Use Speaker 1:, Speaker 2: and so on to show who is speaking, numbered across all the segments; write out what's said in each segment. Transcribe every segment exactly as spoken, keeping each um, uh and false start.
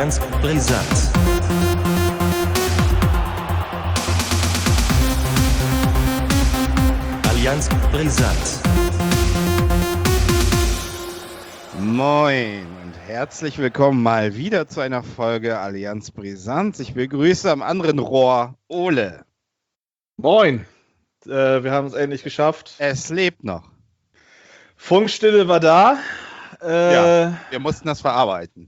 Speaker 1: Allianz Brisant. Allianz Brisant.
Speaker 2: Moin und herzlich willkommen mal wieder zu einer Folge Allianz Brisant. Ich begrüße am anderen Rohr Ole.
Speaker 3: Moin, äh, wir haben es endlich geschafft.
Speaker 2: Es lebt noch.
Speaker 3: Funkstille war da. Äh,
Speaker 2: Ja, wir mussten das verarbeiten.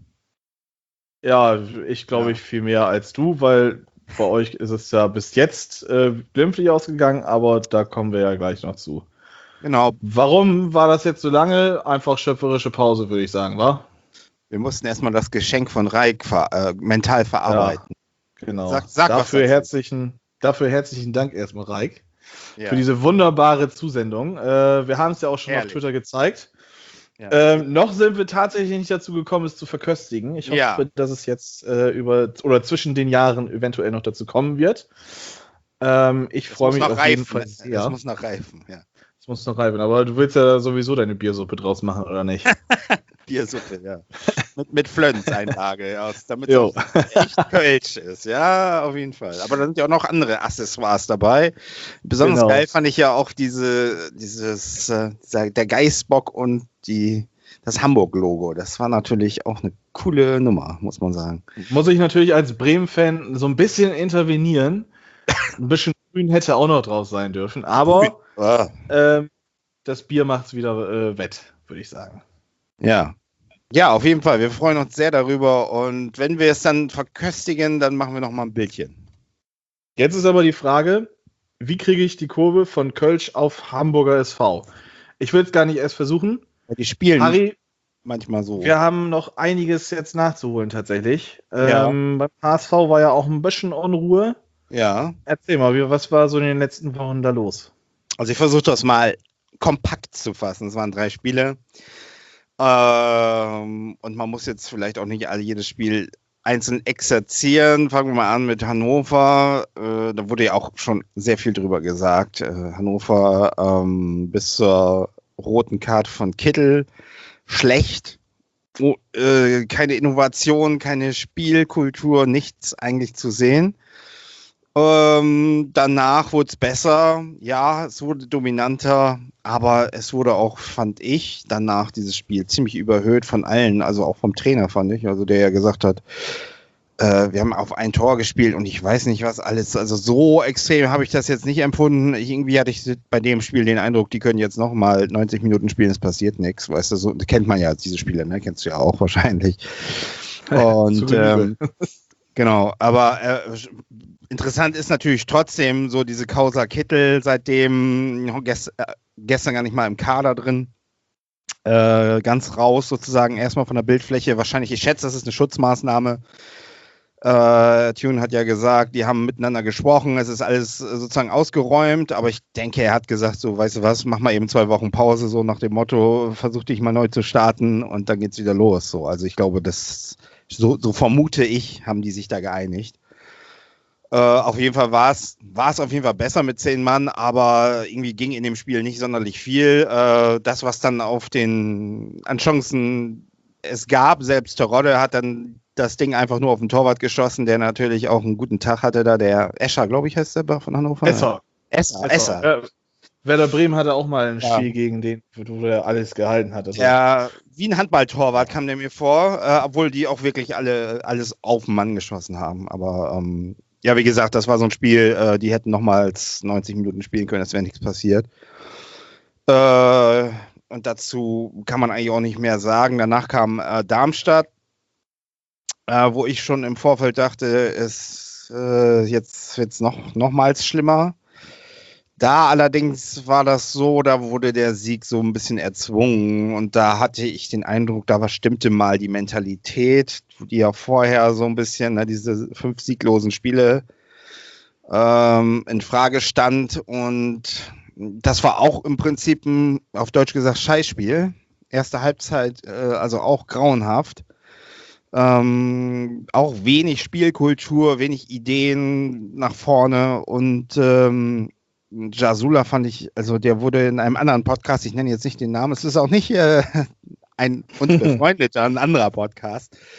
Speaker 3: Ja, ich glaube
Speaker 2: Ja.
Speaker 3: ich viel mehr als du, weil bei euch ist es ja bis jetzt äh, glimpflich ausgegangen, aber da kommen wir ja gleich noch zu.
Speaker 2: Genau,
Speaker 3: Warum war das jetzt so lange? Einfach schöpferische Pause, würde ich sagen, wa?
Speaker 2: wir mussten erstmal das Geschenk von Reik ver äh, mental verarbeiten.
Speaker 3: Genau.
Speaker 2: Sag- sag was
Speaker 3: dafür,
Speaker 2: dazu.
Speaker 3: herzlichen, dafür herzlichen Dank erstmal, Reik,
Speaker 2: Ja.
Speaker 3: für diese wunderbare Zusendung. Äh, wir haben es ja auch schon
Speaker 2: Herrlich.
Speaker 3: auf Twitter gezeigt.
Speaker 2: Ja.
Speaker 3: Ähm, noch sind wir tatsächlich nicht dazu gekommen, es zu verköstigen. Ich hoffe,
Speaker 2: Ja.
Speaker 3: dass es jetzt äh, über oder zwischen den Jahren eventuell noch dazu kommen wird. Ähm, ich
Speaker 2: Das
Speaker 3: freue
Speaker 2: muss
Speaker 3: mich
Speaker 2: noch
Speaker 3: auf jeden
Speaker 2: reifen.
Speaker 3: Fall
Speaker 2: Das
Speaker 3: sehr.
Speaker 2: muss noch reifen, ja.
Speaker 3: Es muss noch reifen, aber du willst ja sowieso deine Biersuppe draus machen, oder nicht?
Speaker 2: Biersuppe, ja. mit mit Flönz-Einlage, aus, damit
Speaker 3: Jo.
Speaker 2: es echt Kölsch ist. Ja, auf jeden Fall. Aber da sind ja auch noch andere Accessoires dabei. Besonders
Speaker 3: Genau.
Speaker 2: geil fand ich ja auch diese, dieses, äh, dieser- der Geißbock und die, das Hamburg-Logo. Das war natürlich auch eine coole Nummer, muss man sagen.
Speaker 3: Muss ich natürlich als Bremen-Fan so ein bisschen intervenieren. Ein bisschen grün hätte auch noch draus sein dürfen, aber
Speaker 2: Ah,
Speaker 3: ähm, das Bier macht es wieder äh, wett, würde ich sagen.
Speaker 2: ja. Ja, auf jeden Fall. Wir freuen uns sehr darüber. Und wenn wir es dann verköstigen, dann machen wir noch mal ein Bildchen.
Speaker 3: Jetzt ist aber die Frage, wie kriege ich die Kurve von Kölsch auf Hamburger S V? Ich will es gar nicht erst versuchen.
Speaker 2: Ja, die spielen
Speaker 3: Harry,
Speaker 2: manchmal so.
Speaker 3: wir haben noch einiges jetzt nachzuholen tatsächlich.
Speaker 2: Ja.
Speaker 3: Ähm, beim H S V war ja auch ein bisschen Unruhe.
Speaker 2: Ja.
Speaker 3: Erzähl mal, wie, was war so in den letzten Wochen da los?
Speaker 2: Also ich versuche das mal kompakt zu fassen. Es waren drei Spiele. Ähm, und man muss jetzt vielleicht auch nicht alle jedes Spiel einzeln exerzieren. Fangen wir mal an mit Hannover. Äh, da wurde ja auch schon sehr viel drüber gesagt. Äh, Hannover ähm, bis zur roten Karte von Kittel schlecht. Oh, äh, keine Innovation, keine Spielkultur, nichts eigentlich zu sehen. Ähm, danach wurde es besser, ja, es wurde dominanter, aber es wurde auch, fand ich, danach dieses Spiel ziemlich überhöht von allen, also auch vom Trainer, fand ich, also der ja gesagt hat, äh, wir haben auf ein Tor gespielt und ich weiß nicht was alles, also so extrem habe ich das jetzt nicht empfunden. Ich, irgendwie hatte ich bei dem Spiel den Eindruck, die können jetzt nochmal neunzig Minuten spielen, es passiert nichts, weißt du, so kennt man ja diese Spiele, ne, kennst du ja auch wahrscheinlich. Und ähm, genau, aber äh, interessant ist natürlich trotzdem so diese Causa Kittel, seitdem gest, äh, gestern gar nicht mal im Kader drin, äh, ganz raus sozusagen, erstmal von der Bildfläche, wahrscheinlich, ich schätze, das ist eine Schutzmaßnahme. Äh, Tune hat ja gesagt, die haben miteinander gesprochen, es ist alles äh, sozusagen ausgeräumt, aber ich denke, er hat gesagt, so, weißt du was, mach mal eben zwei Wochen Pause, so nach dem Motto, versuch dich mal neu zu starten und dann geht's wieder los, so, also ich glaube, das, so, so vermute ich, haben die sich da geeinigt. Äh, auf jeden Fall war es war es auf jeden Fall besser mit zehn Mann, aber irgendwie ging in dem Spiel nicht sonderlich viel. Äh, das, was dann auf den an Chancen es gab, selbst Terodde hat dann das Ding einfach nur auf den Torwart geschossen, der natürlich auch einen guten Tag hatte da, der Escher, glaube ich, heißt der von Hannover.
Speaker 3: Esser.
Speaker 2: Esser,
Speaker 3: Esser.
Speaker 2: Esser.
Speaker 3: Ja, Werder Bremen hatte auch mal ein
Speaker 2: Ja.
Speaker 3: Spiel gegen den, wo der alles gehalten hat. Also,
Speaker 2: Ja, wie ein Handballtorwart kam der mir vor, äh, obwohl die auch wirklich alle alles auf den Mann geschossen haben. Aber ähm, ja, wie gesagt, das war so ein Spiel, äh, die hätten nochmals neunzig Minuten spielen können, es wäre nichts passiert. Äh, und dazu kann man eigentlich auch nicht mehr sagen. Danach kam äh, Darmstadt, äh, wo ich schon im Vorfeld dachte, es äh, jetzt wird's noch nochmals schlimmer. Da allerdings war das so, da wurde der Sieg so ein bisschen erzwungen und da hatte ich den Eindruck, da war stimmte mal die Mentalität, die ja vorher so ein bisschen, ne, diese fünf sieglosen Spiele ähm, in Frage stand und das war auch im Prinzip ein, auf Deutsch gesagt, Scheißspiel. Erste Halbzeit, äh, also auch grauenhaft. Ähm, auch wenig Spielkultur, wenig Ideen nach vorne und ähm, Jasula fand ich, also der wurde in einem anderen Podcast, ich nenne jetzt nicht den Namen, es ist auch nicht äh, ein uns befreundeter, ein anderer Podcast,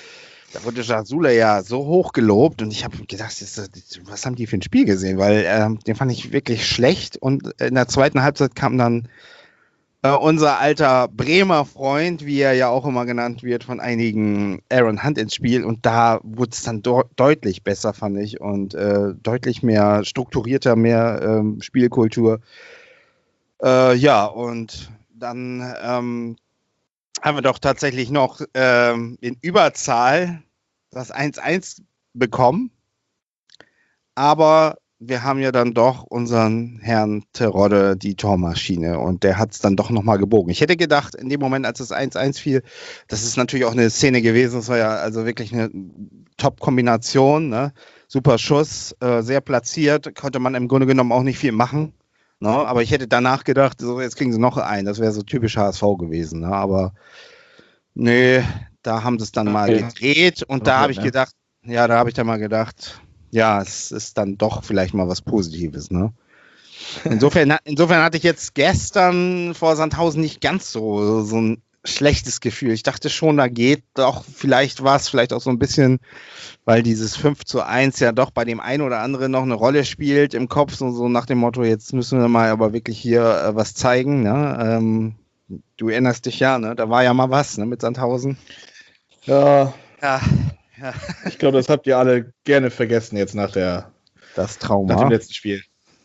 Speaker 2: Da wurde Jasula ja so hoch gelobt und ich habe gedacht, was haben die für ein Spiel gesehen? Weil äh, den fand ich wirklich schlecht und in der zweiten Halbzeit kam dann äh, unser alter Bremer Freund, wie er ja auch immer genannt wird, von einigen, Aaron Hunt ins Spiel und da wurde es dann do- deutlich besser, fand ich, und äh, deutlich mehr strukturierter, mehr ähm, Spielkultur. Äh, ja, und dann ähm, haben wir doch tatsächlich noch ähm, in Überzahl das eins eins bekommen. Aber wir haben ja dann doch unseren Herrn Terodde, die Tormaschine, und der hat es dann doch nochmal gebogen. Ich hätte gedacht, in dem Moment, als es eins eins fiel, das ist natürlich auch eine Szene gewesen, das war ja also wirklich eine Top-Kombination, ne? Super Schuss, äh, sehr platziert, konnte man im Grunde genommen auch nicht viel machen. No, aber ich hätte danach gedacht, so jetzt kriegen sie noch einen. Das wäre so typisch H S V gewesen. Ne? Aber nee, da haben sie es dann mal
Speaker 3: Okay.
Speaker 2: gedreht und da
Speaker 3: Okay,
Speaker 2: habe ich
Speaker 3: ne?
Speaker 2: gedacht, ja, da habe ich dann mal gedacht, ja, es ist dann doch vielleicht mal was Positives. Ne? Insofern, insofern hatte ich jetzt gestern vor Sandhausen nicht ganz so, so ein schlechtes Gefühl. Ich dachte schon, da geht doch vielleicht was, vielleicht auch so ein bisschen, weil dieses fünf zu eins ja doch bei dem einen oder anderen noch eine Rolle spielt im Kopf, so, so nach dem Motto, jetzt müssen wir mal aber wirklich hier äh, was zeigen. Ne? Ähm, du erinnerst dich ja, ne? Da war ja mal was, ne, mit Sandhausen.
Speaker 3: Ja,
Speaker 2: Ja, ja.
Speaker 3: ich glaube, das habt ihr alle gerne vergessen jetzt nach, der,
Speaker 2: Das
Speaker 3: nach dem
Speaker 2: Trauma.
Speaker 3: letzten Spiel.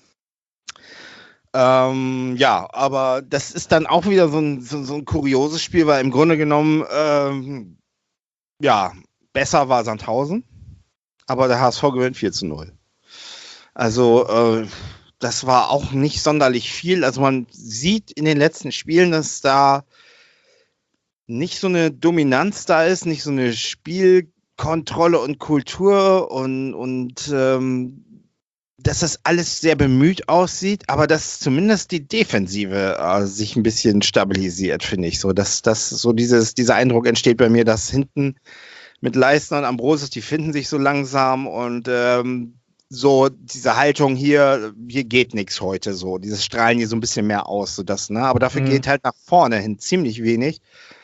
Speaker 2: Ähm, ja, aber das ist dann auch wieder so ein, so, so ein kurioses Spiel, weil im Grunde genommen, ähm, ja, besser war Sandhausen, aber der H S V gewinnt vier zu null. Also, äh, das war auch nicht sonderlich viel. Also man sieht in den letzten Spielen, dass da nicht so eine Dominanz da ist, nicht so eine Spielkontrolle und Kultur und, und ähm, dass das alles sehr bemüht aussieht, aber dass zumindest die Defensive äh, sich ein bisschen stabilisiert, finde ich. So, dass, dass so dieses, dieser Eindruck entsteht bei mir, dass hinten mit Leistner und Ambrosius, die finden sich so langsam und ähm, so diese Haltung hier, hier geht nichts heute so. Dieses Strahlen hier so ein bisschen mehr aus, so das, ne? Aber dafür
Speaker 3: Mhm.
Speaker 2: geht halt nach vorne hin ziemlich wenig.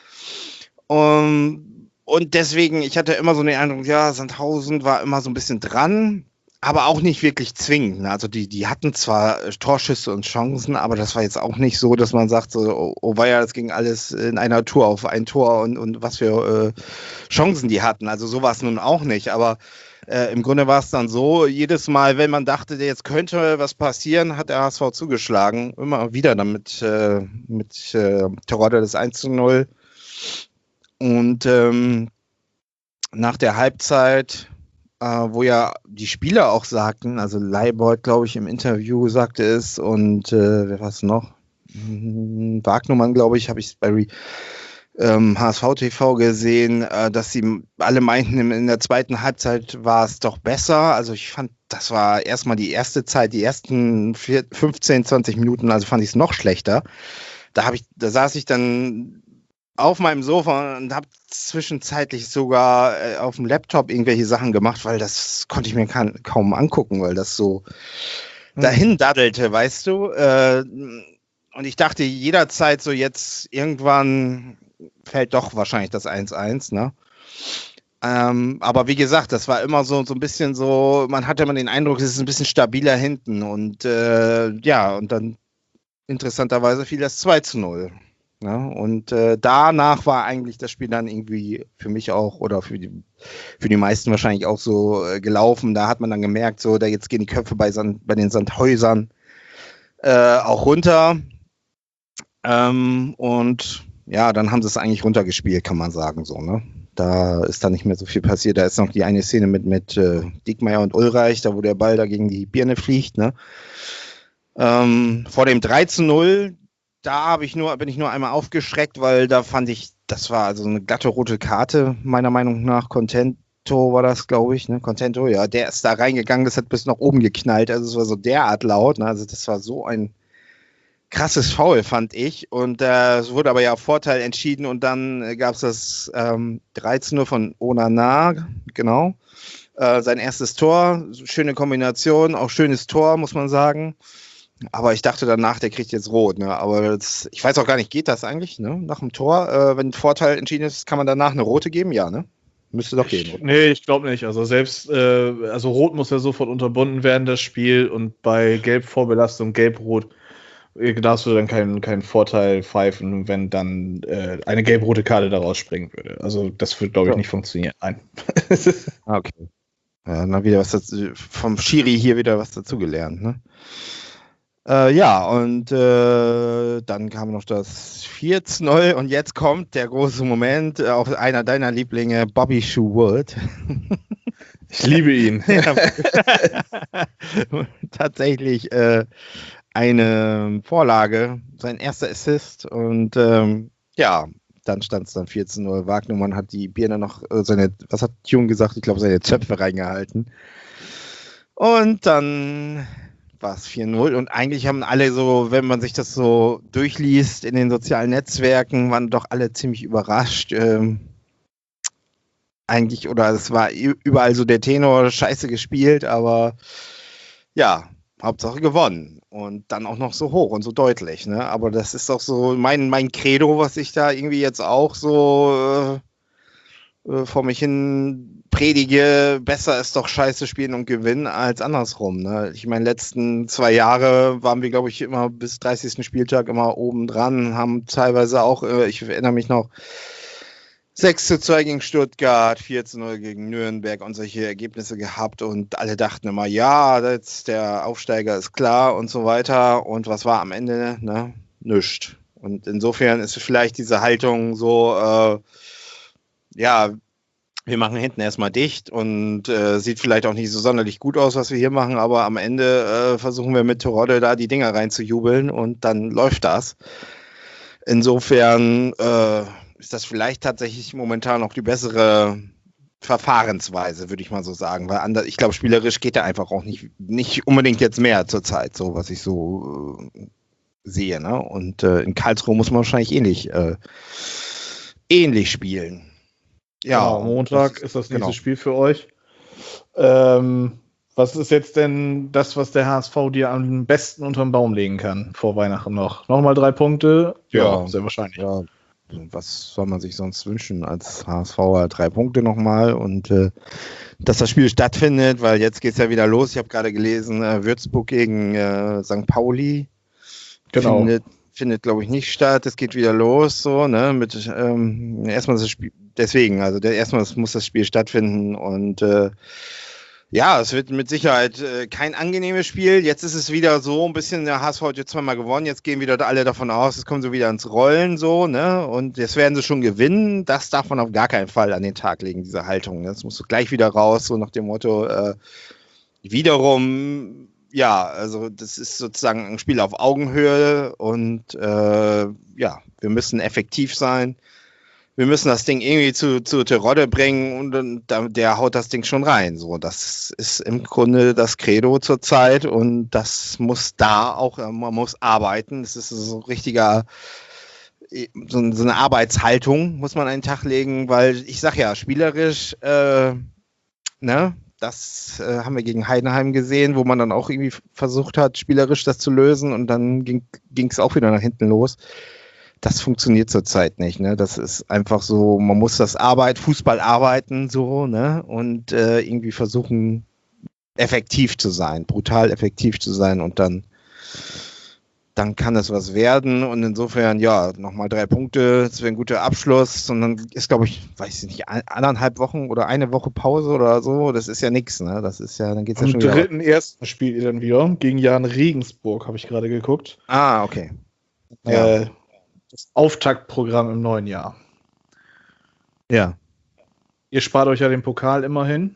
Speaker 2: Um, und deswegen, ich hatte immer so den Eindruck, ja, Sandhausen war immer so ein bisschen dran, aber auch nicht wirklich zwingend. Also die, die hatten zwar Torschüsse und Chancen, aber das war jetzt auch nicht so, dass man sagt, so, oh, oh weia, das ging alles in einer Tour auf ein Tor und, und was für äh, Chancen die hatten. Also so war es nun auch nicht, aber äh, im Grunde war es dann so, jedes Mal, wenn man dachte, jetzt könnte was passieren, hat der H S V zugeschlagen. Immer wieder dann mit, äh, mit äh, Terodde das eins zu null. Und ähm, nach der Halbzeit, äh, wo ja die Spieler auch sagten, also Leibold, glaube ich, im Interview sagte es und äh, wer war es noch? Hm, Wagnumann, glaube ich, habe ich bei ähm, H S V T V gesehen, äh, dass sie alle meinten, in der zweiten Halbzeit war es doch besser. Also ich fand, das war erstmal die erste Zeit, die ersten vier, fünfzehn, zwanzig Minuten, also fand ich es noch schlechter. Da habe ich, da saß ich dann auf meinem Sofa und habe zwischenzeitlich sogar äh, auf dem Laptop irgendwelche Sachen gemacht, weil das konnte ich mir kann, kaum angucken, weil das so
Speaker 3: Mhm.
Speaker 2: dahin daddelte, weißt du. Äh, und ich dachte jederzeit so jetzt irgendwann fällt doch wahrscheinlich das eins eins, ne? Ähm, aber wie gesagt, das war immer so, so ein bisschen so, man hatte immer den Eindruck, es ist ein bisschen stabiler hinten und äh, ja, und dann interessanterweise fiel das zwei zu null. Ja, und äh, danach war eigentlich das Spiel dann irgendwie für mich auch oder für die, für die meisten wahrscheinlich auch so äh, gelaufen. Da hat man dann gemerkt, so, da jetzt gehen die Köpfe bei, Sand, bei den Sandhäusern äh, auch runter. Ähm, und ja, dann haben sie es eigentlich runtergespielt, kann man sagen, so, ne? Da ist dann nicht mehr so viel passiert. Da ist noch die eine Szene mit, mit äh, Diekmeyer und Ulreich, da wo der Ball da gegen die Birne fliegt, ne? Ähm, vor dem drei zu null, da habe ich nur, bin ich nur einmal aufgeschreckt, weil da fand ich, das war also eine glatte rote Karte, meiner Meinung nach. Contento war das, glaube ich, ne? Contento, ja, der ist da reingegangen, das hat bis nach oben geknallt, also es war so derart laut, ne? Also das war so ein krasses Foul, fand ich. Und äh, es wurde aber ja auf Vorteil entschieden und dann äh, gab es das ähm, drei zu null von Onana, genau. Äh, sein erstes Tor, schöne Kombination, auch schönes Tor, muss man sagen. Aber ich dachte danach, der kriegt jetzt rot. Ne? Aber das, ich weiß auch gar nicht, geht das eigentlich? Ne? Nach dem Tor, äh, wenn ein Vorteil entschieden ist, kann man danach eine rote geben? Ja, ne? Müsste doch gehen.
Speaker 3: Ich,
Speaker 2: Oder?
Speaker 3: nee, ich glaube nicht. Also selbst, äh, also Rot muss ja sofort unterbunden werden, das Spiel. Und bei Gelb-Vorbelastung, Gelb-Rot, äh, darfst du dann keinen keinen Vorteil pfeifen, wenn dann äh, eine gelb-rote Karte daraus springen würde. Also das wird, glaube ich,
Speaker 2: Ja.
Speaker 3: nicht funktionieren. Nein.
Speaker 2: Ah, okay. Ja, dann wieder was dazu, vom Schiri hier wieder was dazugelernt, ne? Äh, ja, und äh, dann kam noch das vier zu null und jetzt kommt der große Moment, äh, auch einer deiner Lieblinge, Bobby Shoe-Wood.
Speaker 3: Ich liebe ihn.
Speaker 2: Ja. Tatsächlich äh, eine Vorlage, sein erster Assist und ähm, ja, dann stand es dann vier zu null. Wagnumann hat die Birne noch, äh, seine, was hat Tune gesagt? Ich glaube, seine Zöpfe reingehalten. Und dann war es vier null und eigentlich haben alle so, wenn man sich das so durchliest in den sozialen Netzwerken, waren doch alle ziemlich überrascht. Ähm, eigentlich, oder es war überall so der Tenor, scheiße gespielt, aber ja, Hauptsache gewonnen und dann auch noch so hoch und so deutlich, ne? Aber das ist auch so mein, mein Credo, was ich da irgendwie jetzt auch so äh, äh, vor mich hin predige, besser ist doch scheiße spielen und gewinnen als andersrum, ne? Ich meine, letzten zwei Jahre waren wir, glaube ich, immer bis dreißigsten Spieltag immer oben dran, haben teilweise auch, äh, ich erinnere mich noch, sechs zu zwei gegen Stuttgart, vier zu null gegen Nürnberg und solche Ergebnisse gehabt und alle dachten immer, ja, jetzt der Aufsteiger ist klar und so weiter. Und was war am Ende? Ne? Nischt. Und insofern ist vielleicht diese Haltung so, äh, ja, wir machen hinten erstmal dicht und äh, sieht vielleicht auch nicht so sonderlich gut aus, was wir hier machen, aber am Ende äh, versuchen wir mit Terodde da die Dinger reinzujubeln und dann läuft das. Insofern äh, ist das vielleicht tatsächlich momentan noch die bessere Verfahrensweise, würde ich mal so sagen. Weil anders, ich glaube, spielerisch geht da einfach auch nicht, nicht unbedingt jetzt mehr zurzeit, so was ich so äh, sehe. Ne? Und äh, in Karlsruhe muss man wahrscheinlich ähnlich, äh, ähnlich spielen. Ja,
Speaker 3: Genau, Montag
Speaker 2: das,
Speaker 3: ist das nächste
Speaker 2: genau.
Speaker 3: Spiel für euch. Ähm, was ist jetzt denn das, was der H S V dir am besten unter den Baum legen kann vor Weihnachten noch? Nochmal drei Punkte?
Speaker 2: Ja,
Speaker 3: sehr wahrscheinlich.
Speaker 2: Ja, was soll man sich sonst wünschen als H S V? Drei Punkte nochmal und äh, dass das Spiel stattfindet, weil jetzt geht es ja wieder los. Ich habe gerade gelesen, äh, Würzburg gegen äh, Sankt Pauli
Speaker 3: Genau.
Speaker 2: findet, findet glaube ich, nicht statt. Es geht wieder los, so, ne, mit ähm, erstmal das Spiel, deswegen, also der, erstmal muss das Spiel stattfinden und äh, ja, es wird mit Sicherheit äh, kein angenehmes Spiel. Jetzt ist es wieder so ein bisschen, der H S V hat jetzt zweimal gewonnen, jetzt gehen wieder alle davon aus, es kommen so wieder ins Rollen so, ne? Und jetzt werden sie schon gewinnen. Das darf man auf gar keinen Fall an den Tag legen, diese Haltung. Das musst du gleich wieder raus, so nach dem Motto, äh, wiederum, ja, also das ist sozusagen ein Spiel auf Augenhöhe und äh, ja, wir müssen effektiv sein. Wir müssen das Ding irgendwie zu, zu Terodde bringen und, und der haut das Ding schon rein. So, das ist im Grunde das Credo zurzeit und das muss da auch, man muss arbeiten. Das ist so ein richtiger, so, so eine Arbeitshaltung muss man an den Tag legen, weil ich sag ja, spielerisch, äh, ne, das äh, haben wir gegen Heidenheim gesehen, wo man dann auch irgendwie versucht hat, spielerisch das zu lösen und dann ging es auch wieder nach hinten los. Das funktioniert zurzeit nicht, ne? Das ist einfach so, man muss das Arbeit, Fußball arbeiten, so, ne? Und äh, irgendwie versuchen, effektiv zu sein, brutal effektiv zu sein und dann, dann kann es was werden. Und insofern, ja, nochmal drei Punkte, das wäre ein guter Abschluss. Und dann ist, glaube ich, weiß ich nicht, anderthalb Wochen oder eine Woche Pause oder so. Das ist ja nichts, ne? Das ist ja, dann geht's ja
Speaker 3: Am
Speaker 2: schon wieder. Am
Speaker 3: dritten ersten spielt ihr dann wieder gegen Jan Regensburg, habe ich gerade geguckt.
Speaker 2: Ah, okay.
Speaker 3: Ja. Äh, Das Auftaktprogramm im neuen Jahr.
Speaker 2: Ja.
Speaker 3: Ihr spart euch ja den Pokal immerhin.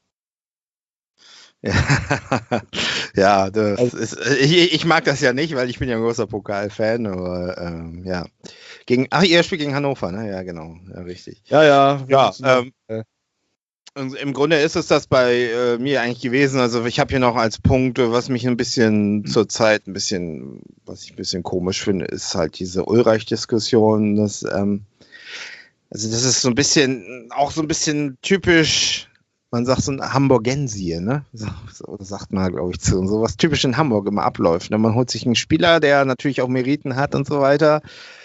Speaker 2: Ja, ja das also, ist, ich, ich mag das ja nicht, weil ich bin ja ein großer Pokal-Fan, aber ähm, ja. Gegen, ach, ihr spielt gegen Hannover, ne? Ja, genau, ja, richtig.
Speaker 3: Ja, ja.
Speaker 2: Ja, ähm, äh. im Grunde ist es das bei äh, mir eigentlich gewesen. Also ich habe hier noch als Punkt, was mich ein bisschen mhm. zurzeit ein bisschen, was ich ein bisschen komisch finde, ist halt diese Ulreich-Diskussion. Das, ähm, also das ist so ein bisschen, auch so ein bisschen typisch, man sagt so ein Hamburgensie, ne? So, so sagt man, glaube ich, zu. Und so was typisch in Hamburg immer abläuft. Ne? Man holt sich einen Spieler, der natürlich auch Meriten hat und so weiter.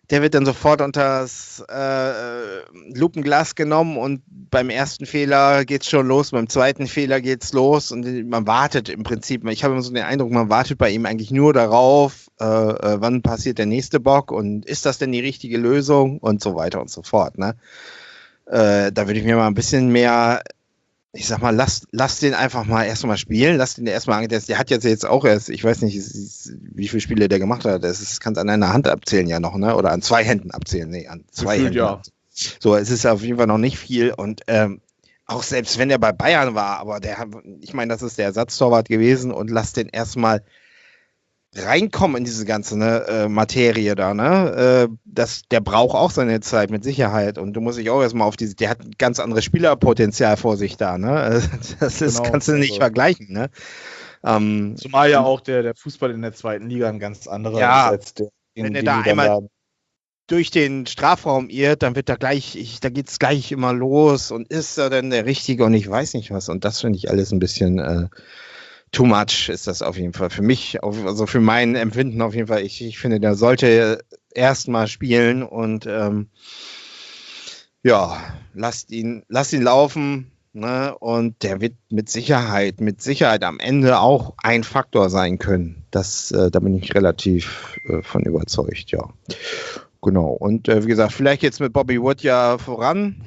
Speaker 2: der wird dann sofort unter das äh, Lupenglas genommen und beim ersten Fehler geht's schon los, beim zweiten Fehler geht's los und man wartet im Prinzip, ich habe immer so den Eindruck, man wartet bei ihm eigentlich nur darauf, äh, äh, wann passiert der nächste Bock und ist das denn die richtige Lösung und so weiter und so fort. Ne? Äh, da würde ich mir mal ein bisschen mehr, ich sag mal, lass, lass den einfach mal erstmal spielen, lass den erstmal, der, der hat jetzt jetzt auch erst, ich weiß nicht, wie viele Spiele der gemacht hat, das kann es an einer Hand abzählen ja noch, ne? Oder an zwei Händen abzählen, nee, an zwei
Speaker 3: Gefühlt,
Speaker 2: Händen.
Speaker 3: ja.
Speaker 2: So, es ist auf jeden Fall noch nicht viel und ähm, auch selbst wenn er bei Bayern war, aber der, ich meine, das ist der Ersatztorwart gewesen und lass den erstmal reinkommen in diese ganze ne, äh, Materie da, ne? Äh, das, der braucht auch seine Zeit mit Sicherheit und du musst dich auch erstmal auf diese, der hat ein ganz anderes Spielerpotenzial vor sich da, ne? Das ist,
Speaker 3: Genau,
Speaker 2: kannst du nicht
Speaker 3: also.
Speaker 2: vergleichen, ne? Ähm,
Speaker 3: Zumal ja auch der, der Fußball in der zweiten Liga ein ganz anderer
Speaker 2: ja,
Speaker 3: ist als der,
Speaker 2: wenn
Speaker 3: den,
Speaker 2: er
Speaker 3: den
Speaker 2: da
Speaker 3: die dann
Speaker 2: einmal
Speaker 3: da
Speaker 2: durch den Strafraum irrt, dann wird da gleich, ich, da geht's gleich immer los und ist er denn der Richtige und ich weiß nicht was und das finde ich alles ein bisschen äh, too much ist das auf jeden Fall für mich, also für mein Empfinden auf jeden Fall. Ich, ich finde, der sollte erstmal spielen und ähm, ja, lasst ihn, lasst ihn laufen, ne? Und der wird mit Sicherheit, mit Sicherheit am Ende auch ein Faktor sein können. Das, äh, da bin ich relativ äh, von überzeugt, ja. Genau. Und äh, wie gesagt, vielleicht jetzt mit Bobby Wood ja voran.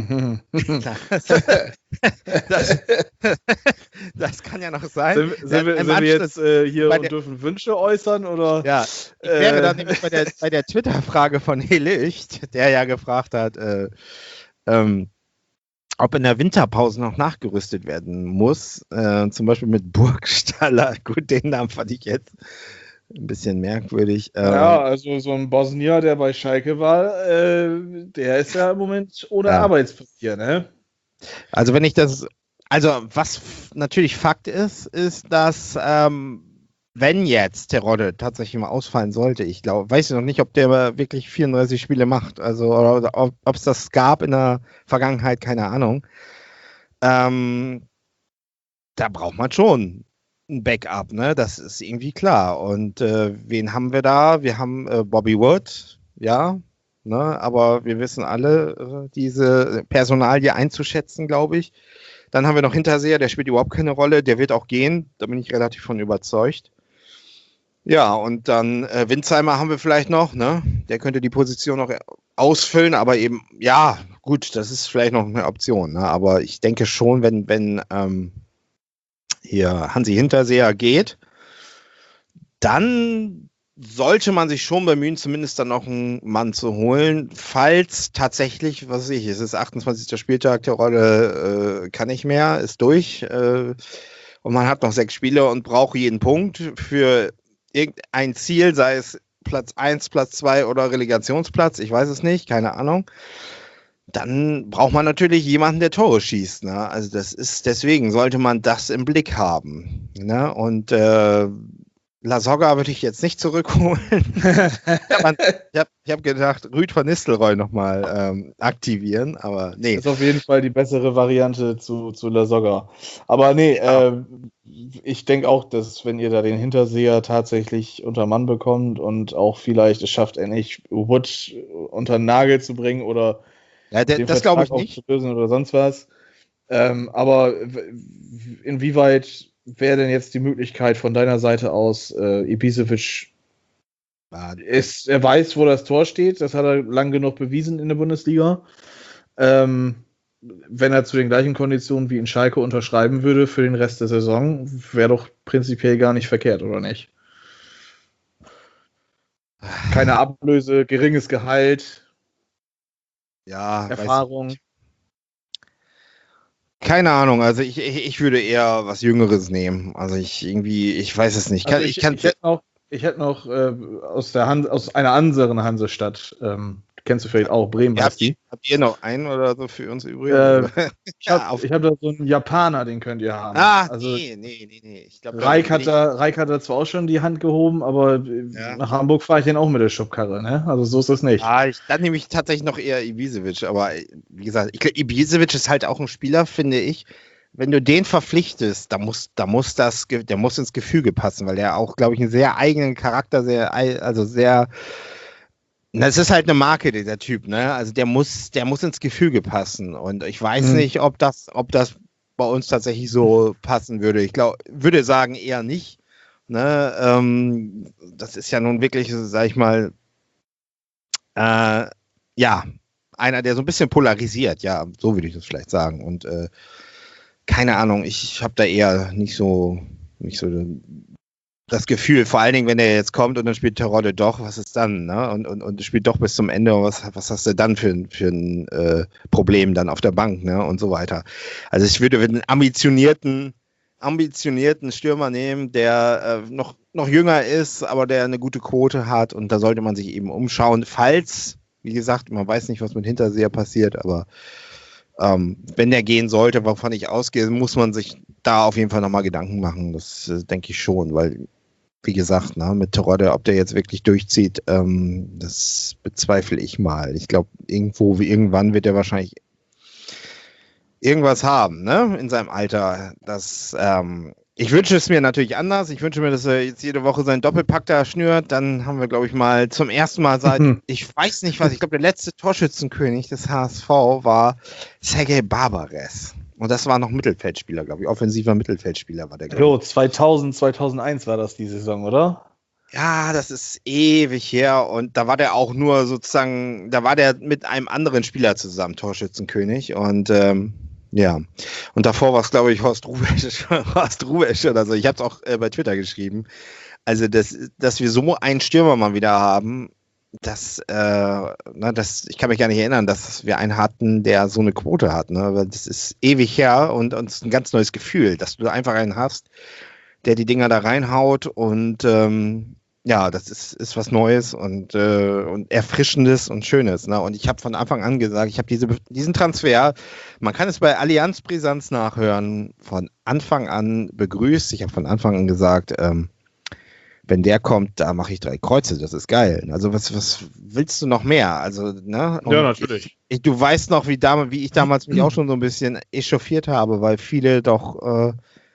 Speaker 2: das, das kann ja noch sein.
Speaker 3: Sind, sind, wir, sind wir jetzt äh, hier und der, dürfen Wünsche äußern? Oder?
Speaker 2: Ja, ich äh, wäre dann nämlich bei der, bei der Twitter-Frage von Helicht, der ja gefragt hat, äh, ähm, ob in der Winterpause noch nachgerüstet werden muss. Äh, zum Beispiel mit Burgstaller. Gut, den Namen fand ich jetzt ein bisschen merkwürdig.
Speaker 3: Ja, also so ein Bosnier, der bei Schalke war, äh, der ist ja im Moment ohne ja. Arbeitspapier, ne?
Speaker 2: Also wenn ich das, also was f- natürlich Fakt ist, ist, dass ähm, wenn jetzt Terodde tatsächlich mal ausfallen sollte, ich glaube, weiß ich noch nicht, ob der wirklich vierunddreißig Spiele macht, also oder ob es das gab in der Vergangenheit, keine Ahnung. Ähm, da braucht man schon ein Backup, ne? Das ist irgendwie klar. Und äh, wen haben wir da? Wir haben äh, Bobby Wood, ja, ne? Aber wir wissen alle, äh, diese Personalie einzuschätzen, glaube ich. Dann haben wir noch Hinterseher, der spielt überhaupt keine Rolle, der wird auch gehen, da bin ich relativ von überzeugt. Ja, und dann äh, Winzheimer haben wir vielleicht noch, ne? Der könnte die Position noch ausfüllen, aber eben, ja, gut, das ist vielleicht noch eine Option, ne? Aber ich denke schon, wenn, wenn, ähm, hier Hansi Hinterseher geht, dann sollte man sich schon bemühen, zumindest dann noch einen Mann zu holen, falls tatsächlich, was weiß ich, es ist achtundzwanzigster Spieltag, der Rolle äh, kann nicht mehr, ist durch äh, und man hat noch sechs Spiele und braucht jeden Punkt für irgendein Ziel, sei es Platz eins, Platz zwei oder Relegationsplatz, ich weiß es nicht, keine Ahnung. Dann braucht man natürlich jemanden, der Tore schießt. Ne? Also das ist, deswegen sollte man das im Blick haben. Ne? Und äh, Lasogga würde ich jetzt nicht zurückholen. ich habe hab gedacht, Rüd van Nistelrooy nochmal ähm, aktivieren, aber nee.
Speaker 3: Das ist auf jeden Fall die bessere Variante zu, zu Lasogga. Aber nee, ja. äh, ich denke auch, dass wenn ihr da den Hinterseher tatsächlich unter Mann bekommt und auch vielleicht es schafft, endlich Wood unter den Nagel zu bringen oder
Speaker 2: ja, der, das glaube ich nicht.
Speaker 3: Lösen oder sonst was. Ähm, aber inwieweit wäre denn jetzt die Möglichkeit von deiner Seite aus, äh, Ibisevic ist, er weiß, wo das Tor steht, das hat er lang genug bewiesen in der Bundesliga. Ähm, wenn er zu den gleichen Konditionen wie in Schalke unterschreiben würde für den Rest der Saison, wäre doch prinzipiell gar nicht verkehrt, oder nicht? Keine Ablöse, geringes Gehalt.
Speaker 2: Ja,
Speaker 3: Erfahrung.
Speaker 2: Keine Ahnung, also ich, ich, ich würde eher was Jüngeres nehmen. Also ich irgendwie, ich weiß es nicht.
Speaker 3: Also ich, ich, ich hätte noch, ich hätte noch äh, aus, der Han- aus einer anderen Hansestadt, ähm, kennst du vielleicht auch, Bremen.
Speaker 2: Ja, habt, ihr, habt ihr noch einen oder so für uns übrig?
Speaker 3: Äh, ich habe hab da so einen Japaner, den könnt ihr haben.
Speaker 2: Ah,
Speaker 3: also,
Speaker 2: nee, nee, nee, nee. Ich glaub,
Speaker 3: Reik, hat da, Reik hat da zwar auch schon die Hand gehoben, aber ja. Nach Hamburg fahre ich den auch mit der Schubkarre, ne? Also so ist das nicht.
Speaker 2: Ah, ich, dann nehme ich tatsächlich noch eher Ibisevic, aber wie gesagt, ich, Ibisevic ist halt auch ein Spieler, finde ich. Wenn du den verpflichtest, da muss, da muss das, der muss ins Gefüge passen, weil der auch, glaube ich, einen sehr eigenen Charakter, sehr, also sehr Das ist halt eine Marke, dieser Typ, ne? Also der muss, der muss ins Gefüge passen. Und ich weiß
Speaker 3: Mhm.
Speaker 2: nicht, ob das, ob das bei uns tatsächlich so passen würde. Ich glaube, würde sagen eher nicht. Ne? Ähm, das ist ja nun wirklich, sag ich mal, äh, ja, einer, der so ein bisschen polarisiert, ja, so würde ich das vielleicht sagen. Und äh, keine Ahnung, ich habe da eher nicht so, nicht so das Gefühl, vor allen Dingen, wenn er jetzt kommt und dann spielt Terodde doch, was ist dann, ne? Und, und, und spielt doch bis zum Ende, was, was hast du dann für, ein- für ein äh, Problem dann auf der Bank, ne? Und so weiter. Also ich würde einen ambitionierten, ambitionierten Stürmer nehmen, der äh, noch, noch jünger ist, aber der eine gute Quote hat und da sollte man sich eben umschauen, falls, wie gesagt, man weiß nicht, was mit Hinterseher passiert, aber ähm, wenn der gehen sollte, wovon ich ausgehe, muss man sich da auf jeden Fall nochmal Gedanken machen. Das äh, denke ich schon, weil, wie gesagt, ne, mit Terodde, ob der jetzt wirklich durchzieht, ähm, das bezweifle ich mal. Ich glaube, irgendwo, wie irgendwann wird er wahrscheinlich irgendwas haben, ne, in seinem Alter. Das, ähm, ich wünsche es mir natürlich anders. Ich wünsche mir, dass er jetzt jede Woche seinen Doppelpack da schnürt. Dann haben wir, glaube ich, mal zum ersten Mal seit, ich weiß nicht was, ich glaube, der letzte Torschützenkönig des H S V war Sergej Barbares. Und das war noch Mittelfeldspieler, glaube ich. Offensiver Mittelfeldspieler war der, glaube ich.
Speaker 3: Jo, zweitausend, zweitausendeins war das die Saison, oder?
Speaker 2: Ja, das ist ewig her. Und da war der auch nur sozusagen, da war der mit einem anderen Spieler zusammen, Torschützenkönig. Und ähm, ja, und davor war es, glaube ich, Horst Rubesch, Horst Rubesch oder so. Ich habe es auch äh, bei Twitter geschrieben. Also, das, dass wir so einen Stürmer mal wieder haben, das, äh, na, das, ich kann mich gar nicht erinnern, dass wir einen hatten, der so eine Quote hat. Ne? Weil das ist ewig her und uns ist ein ganz neues Gefühl, dass du einfach einen hast, der die Dinger da reinhaut und ähm, ja, das ist, ist was Neues und, äh, und Erfrischendes und Schönes. Ne? Und ich habe von Anfang an gesagt, ich habe diese, diesen Transfer, man kann es bei Allianz Brisanz nachhören, von Anfang an begrüßt. Ich habe von Anfang an gesagt, ähm, wenn der kommt, da mache ich drei Kreuze, das ist geil. Also was, was willst du noch mehr? Also, ne? Und
Speaker 3: Ja, natürlich.
Speaker 2: Ich, ich, du weißt noch, wie, damals, wie ich damals mich auch schon so ein bisschen echauffiert habe, weil viele doch äh,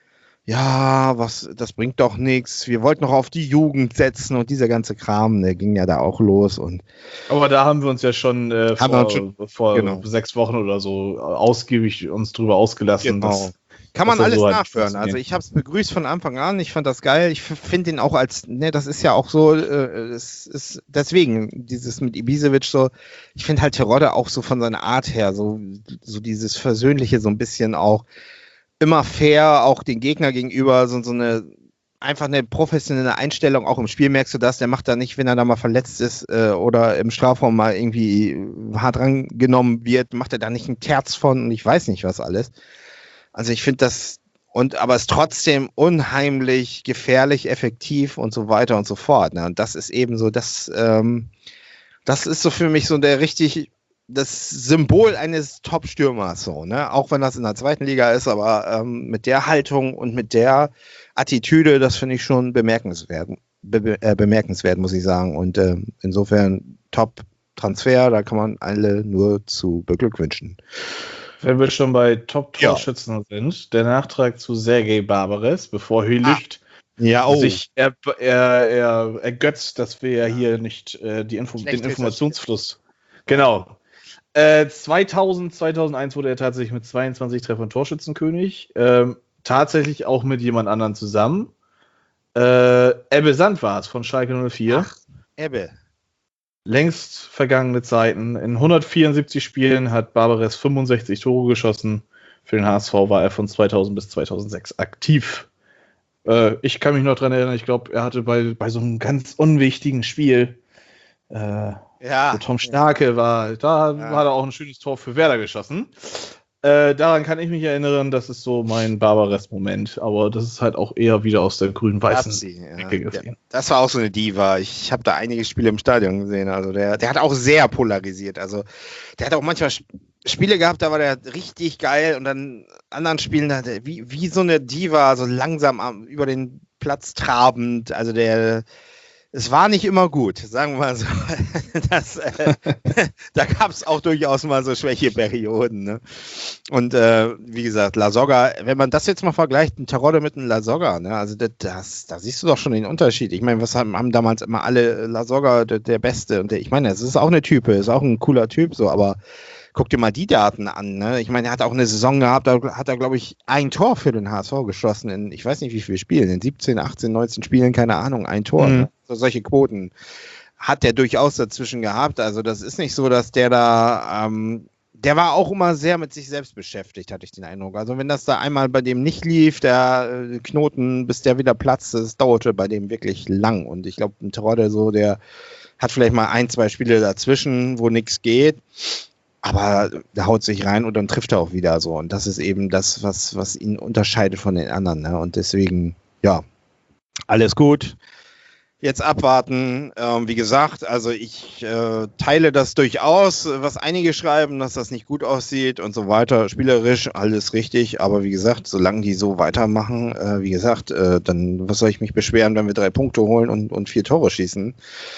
Speaker 2: ja, was, das bringt doch nichts. Wir wollten noch auf die Jugend setzen und dieser ganze Kram, der ging ja da auch los. Und
Speaker 3: Aber da haben wir uns ja schon äh,
Speaker 2: Haben wir
Speaker 3: vor,
Speaker 2: uns schon-
Speaker 3: vor
Speaker 2: genau.
Speaker 3: sechs Wochen oder so ausgiebig uns drüber ausgelassen.
Speaker 2: Genau.
Speaker 3: Dass,
Speaker 2: Kann man
Speaker 3: dass er
Speaker 2: alles
Speaker 3: so halt
Speaker 2: nachhören.
Speaker 3: funktioniert.
Speaker 2: Also ich habe es begrüßt von Anfang an. Ich fand das geil. Ich finde ihn auch als, ne, das ist ja auch so, äh, es ist deswegen dieses mit Ibisevic so. Ich finde halt Terodde auch so von seiner Art her so, so dieses Versöhnliche so ein bisschen auch immer fair, auch den Gegner gegenüber so, so eine einfach eine professionelle Einstellung. Auch im Spiel merkst du das. Der macht da nicht, wenn er da mal verletzt ist äh, oder im Strafraum mal irgendwie hart rangenommen wird, macht er da nicht einen Terz von und ich weiß nicht was alles. Also ich finde das, und aber es ist trotzdem unheimlich gefährlich, effektiv und so weiter und so fort. Ne? Und das ist eben so, das, ähm, das ist so für mich so der richtig, das Symbol eines Top-Stürmers, so, ne? Auch wenn das in der zweiten Liga ist, aber ähm, mit der Haltung und mit der Attitüde, das finde ich schon bemerkenswert, be äh, bemerkenswert, muss ich sagen. Und ähm, insofern Top-Transfer, da kann man alle nur zu beglückwünschen.
Speaker 3: Wenn wir schon bei Top-Torschützen sind, der Nachtrag zu Sergej Barbares, bevor Hülicht
Speaker 2: Ja,
Speaker 3: sich er, er, er ergötzt, dass wir ja hier nicht äh, die Info
Speaker 2: Schlecht
Speaker 3: den Informationsfluss. Genau. Äh, zweitausend, zweitausendeins wurde er tatsächlich mit zweiundzwanzig Treffern Torschützenkönig. Ähm, tatsächlich auch mit jemand anderem zusammen. Äh, Ebbe Sand war es von Schalke null vier.
Speaker 2: Ach, Ebbe.
Speaker 3: Längst vergangene Zeiten. In hundertvierundsiebzig Spielen hat Barbares fünfundsechzig Tore geschossen. Für den H S V war er von zweitausend bis zweitausendsechs aktiv. Äh, ich kann mich noch dran erinnern, ich glaube, er hatte bei, bei so einem ganz unwichtigen Spiel, äh,
Speaker 2: Ja.
Speaker 3: wo Tom Starke war, da
Speaker 2: Ja.
Speaker 3: hat er auch ein schönes Tor für Werder geschossen. Äh, daran kann ich mich erinnern, das ist so mein Barbares-Moment, aber das ist halt auch eher wieder aus der grün-weißen
Speaker 2: Babsi, ja.
Speaker 3: Ecke
Speaker 2: Ja,
Speaker 3: gesehen.
Speaker 2: das war auch so eine Diva. Ich habe da einige Spiele im Stadion gesehen. Also der, der hat auch sehr polarisiert. Also der hat auch manchmal Sp- Spiele gehabt, da war der richtig geil und dann anderen Spielen da hat er wie, wie so eine Diva, so langsam am, über den Platz trabend. Also der es war nicht immer gut, sagen wir mal so. Das, äh, da gab es auch durchaus mal so Schwächeperioden. Ne? Und äh, wie gesagt, La Soga, wenn man das jetzt mal vergleicht, ein Terodde mit einem La Soga, ne? Also das, das, da siehst du doch schon den Unterschied. Ich meine, was haben, haben damals immer alle La Soga, der, der Beste. Und der, ich meine, es ist auch eine Type, ist auch ein cooler Typ, so, aber guck dir mal die Daten an. Ne? Ich meine, er hat auch eine Saison gehabt, da hat er, glaube ich, ein Tor für den H S V geschossen. In, ich weiß nicht, wie viele Spielen, in siebzehn, achtzehn, neunzehn Spielen, keine Ahnung, ein Tor. Mhm. Ne? So, solche Quoten hat der durchaus dazwischen gehabt. Also das ist nicht so, dass der da, ähm, der war auch immer sehr mit sich selbst beschäftigt, hatte ich den Eindruck. Also wenn das da einmal bei dem nicht lief, der äh, Knoten, bis der wieder platzt, das dauerte bei dem wirklich lang. Und ich glaube, ein Terodde so, der hat vielleicht mal ein, zwei Spiele dazwischen, wo nichts geht. Aber der haut sich rein und dann trifft er auch wieder so. Und das ist eben das, was, was ihn unterscheidet von den anderen. Ne? Und deswegen, ja, alles gut. Jetzt abwarten. Ähm, wie gesagt, also ich äh, teile das durchaus, was einige schreiben, dass das nicht gut aussieht und so weiter. Spielerisch alles richtig. Aber wie gesagt, solange die so weitermachen, äh, wie gesagt, äh, dann was soll ich mich beschweren, wenn wir drei Punkte holen und, und vier Tore schießen?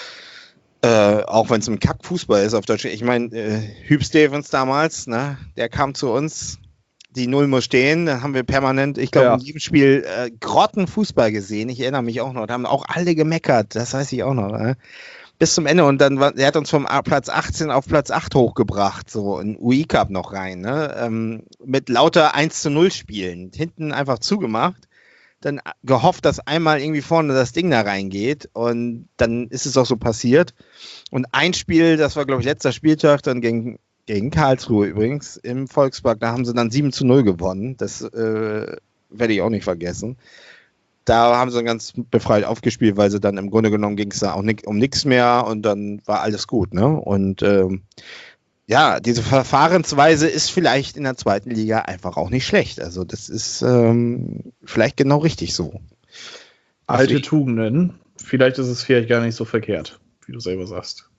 Speaker 2: Äh, auch wenn es ein Kack-Fußball ist auf Deutsch. Ich meine, äh, Hüb Stevens damals, ne, der kam zu uns, die Null muss stehen, da haben wir permanent, ich glaube, ja. in jedem Spiel äh, Grottenfußball gesehen. Ich erinnere mich auch noch, da haben auch alle gemeckert, das weiß ich auch noch. Ne? Bis zum Ende und dann, war, er hat uns vom Platz achtzehn auf Platz acht hochgebracht, so in U I-Cup noch rein, ne? ähm, mit lauter eins zu null Spielen, hinten einfach zugemacht. Dann gehofft, dass einmal irgendwie vorne das Ding da reingeht und dann ist es auch so passiert. Und ein Spiel, das war glaube ich letzter Spieltag, dann gegen, gegen Karlsruhe übrigens im Volkspark, da haben sie dann sieben zu null gewonnen. Das äh, werde ich auch nicht vergessen. Da haben sie dann ganz befreit aufgespielt, weil sie dann im Grunde genommen ging es da auch nicht, um nichts mehr und dann war alles gut. Ne? Und ähm, ja, diese Verfahrensweise ist vielleicht in der zweiten Liga einfach auch nicht schlecht. Also das ist ähm, vielleicht genau richtig so.
Speaker 3: Alte also Tugenden. Vielleicht ist es vielleicht gar nicht so verkehrt, wie du selber sagst.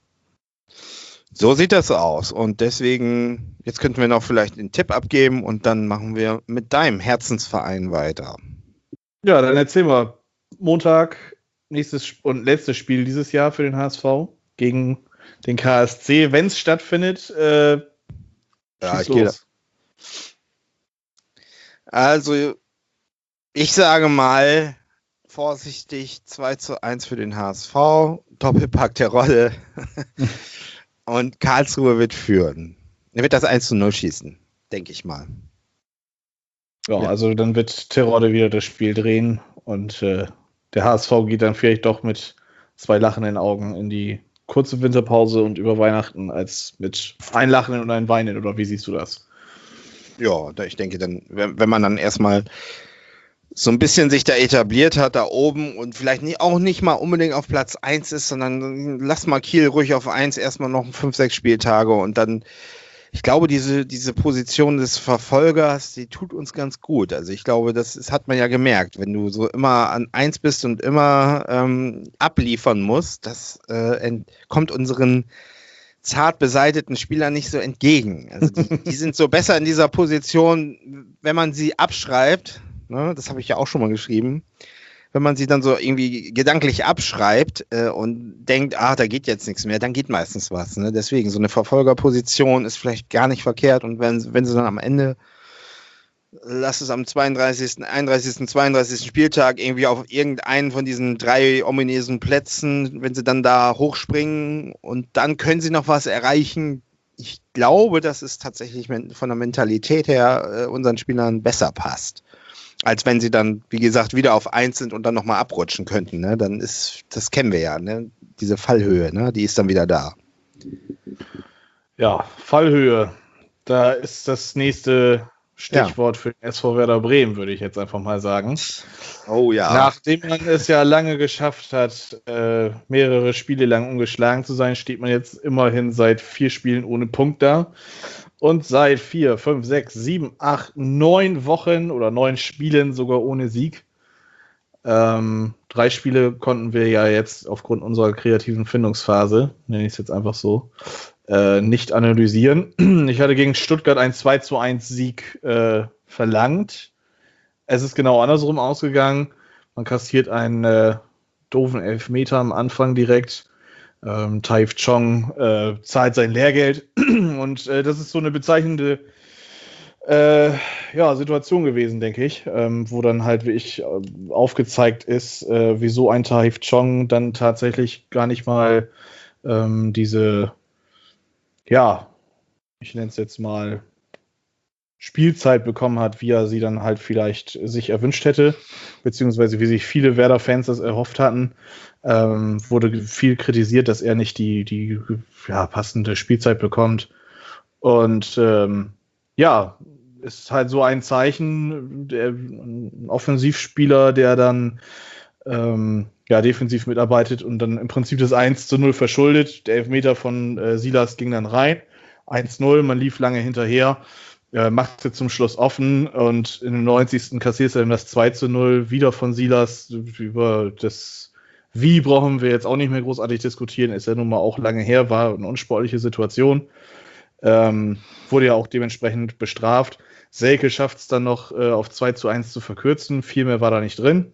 Speaker 2: So sieht das aus. Und deswegen, jetzt könnten wir noch vielleicht einen Tipp abgeben und dann machen wir mit deinem Herzensverein weiter.
Speaker 3: Ja, dann erzähl mal. Montag, nächstes und letztes Spiel dieses Jahr für den H S V gegen den K S C, wenn es stattfindet. Äh,
Speaker 2: ja, ich gehe da. Also, ich sage mal, vorsichtig, zwei zu eins für den H S V, Doppelpack der Rolle und Karlsruhe wird führen. Er wird das eins zu null schießen, denke ich mal.
Speaker 3: Ja, ja, also dann wird Terodde wieder das Spiel drehen und äh, der H S V geht dann vielleicht doch mit zwei lachenden Augen in die kurze Winterpause und über Weihnachten als mit ein Lachen und ein Weinen, oder wie siehst du das?
Speaker 2: Ja, ich denke dann, wenn, wenn man dann erstmal so ein bisschen sich da etabliert hat, da oben und vielleicht nie, auch nicht mal unbedingt auf Platz eins ist, sondern lass mal Kiel ruhig auf eins erstmal noch fünf, sechs Spieltage und dann, ich glaube, diese, diese Position des Verfolgers, die tut uns ganz gut. Also ich glaube, das, das hat man ja gemerkt, wenn du so immer an eins bist und immer ähm, abliefern musst, das äh, ent- kommt unseren zart beseiteten Spielern nicht so entgegen. Also die, die sind so besser in dieser Position, wenn man sie abschreibt, ne, das habe ich ja auch schon mal geschrieben, wenn man sie dann so irgendwie gedanklich abschreibt äh, und denkt, ah, da geht jetzt nichts mehr, dann geht meistens was. Ne? Deswegen, so eine Verfolgerposition ist vielleicht gar nicht verkehrt und wenn, wenn sie dann am Ende, lass es am zweiunddreißigsten, einunddreißigsten, zweiunddreißigsten Spieltag irgendwie auf irgendeinen von diesen drei ominösen Plätzen, wenn sie dann da hochspringen und dann können sie noch was erreichen. Ich glaube, dass es tatsächlich von der Mentalität her äh, unseren Spielern besser passt. Als wenn sie dann, wie gesagt, wieder auf eins sind und dann nochmal abrutschen könnten. Ne? Dann ist, das kennen wir ja, ne? Diese Fallhöhe, ne? Die ist dann wieder da.
Speaker 3: Ja, Fallhöhe. Da ist das nächste Stichwort ja. für den S V Werder Bremen, würde ich jetzt einfach mal sagen.
Speaker 2: Oh ja.
Speaker 3: Nachdem man es ja lange geschafft hat, äh, mehrere Spiele lang ungeschlagen zu sein, steht man jetzt immerhin seit vier Spielen ohne Punkt da. Und seit vier, fünf, sechs, sieben, acht, neun Wochen oder neun Spielen sogar ohne Sieg. Ähm, drei Spiele konnten wir ja jetzt aufgrund unserer kreativen Findungsphase, nenne ich es jetzt einfach so, äh, nicht analysieren. Ich hatte gegen Stuttgart einen zwei zu eins Sieg äh, verlangt. Es ist genau andersrum ausgegangen. Man kassiert einen äh, doofen Elfmeter am Anfang direkt. Ähm, Taif Chong äh, zahlt sein Lehrgeld und äh, das ist so eine bezeichnende äh, ja, Situation gewesen, denke ich, ähm, wo dann halt wie ich äh, aufgezeigt ist, äh, wieso ein Taif Chong dann tatsächlich gar nicht mal ähm, diese, ja, ich nenne es jetzt mal Spielzeit bekommen hat, wie er sie dann halt vielleicht sich erwünscht hätte, beziehungsweise wie sich viele Werder-Fans das erhofft hatten. Ähm, wurde viel kritisiert, dass er nicht die, die ja, passende Spielzeit bekommt. Und ähm, ja, ist halt so ein Zeichen, der, ein Offensivspieler, der dann ähm, ja, defensiv mitarbeitet und dann im Prinzip das eins zu null verschuldet. Der Elfmeter von äh, Silas ging dann rein. eins null, man lief lange hinterher. Äh, macht es zum Schluss offen und in dem neunzigsten kassiert er dann das zwei zu null wieder von Silas. Über das Wie brauchen wir jetzt auch nicht mehr großartig diskutieren, ist ja nun mal auch lange her, war eine unsportliche Situation. Ähm, wurde ja auch dementsprechend bestraft. Selke schafft es dann noch äh, auf zwei zu eins zu verkürzen, viel mehr war da nicht drin.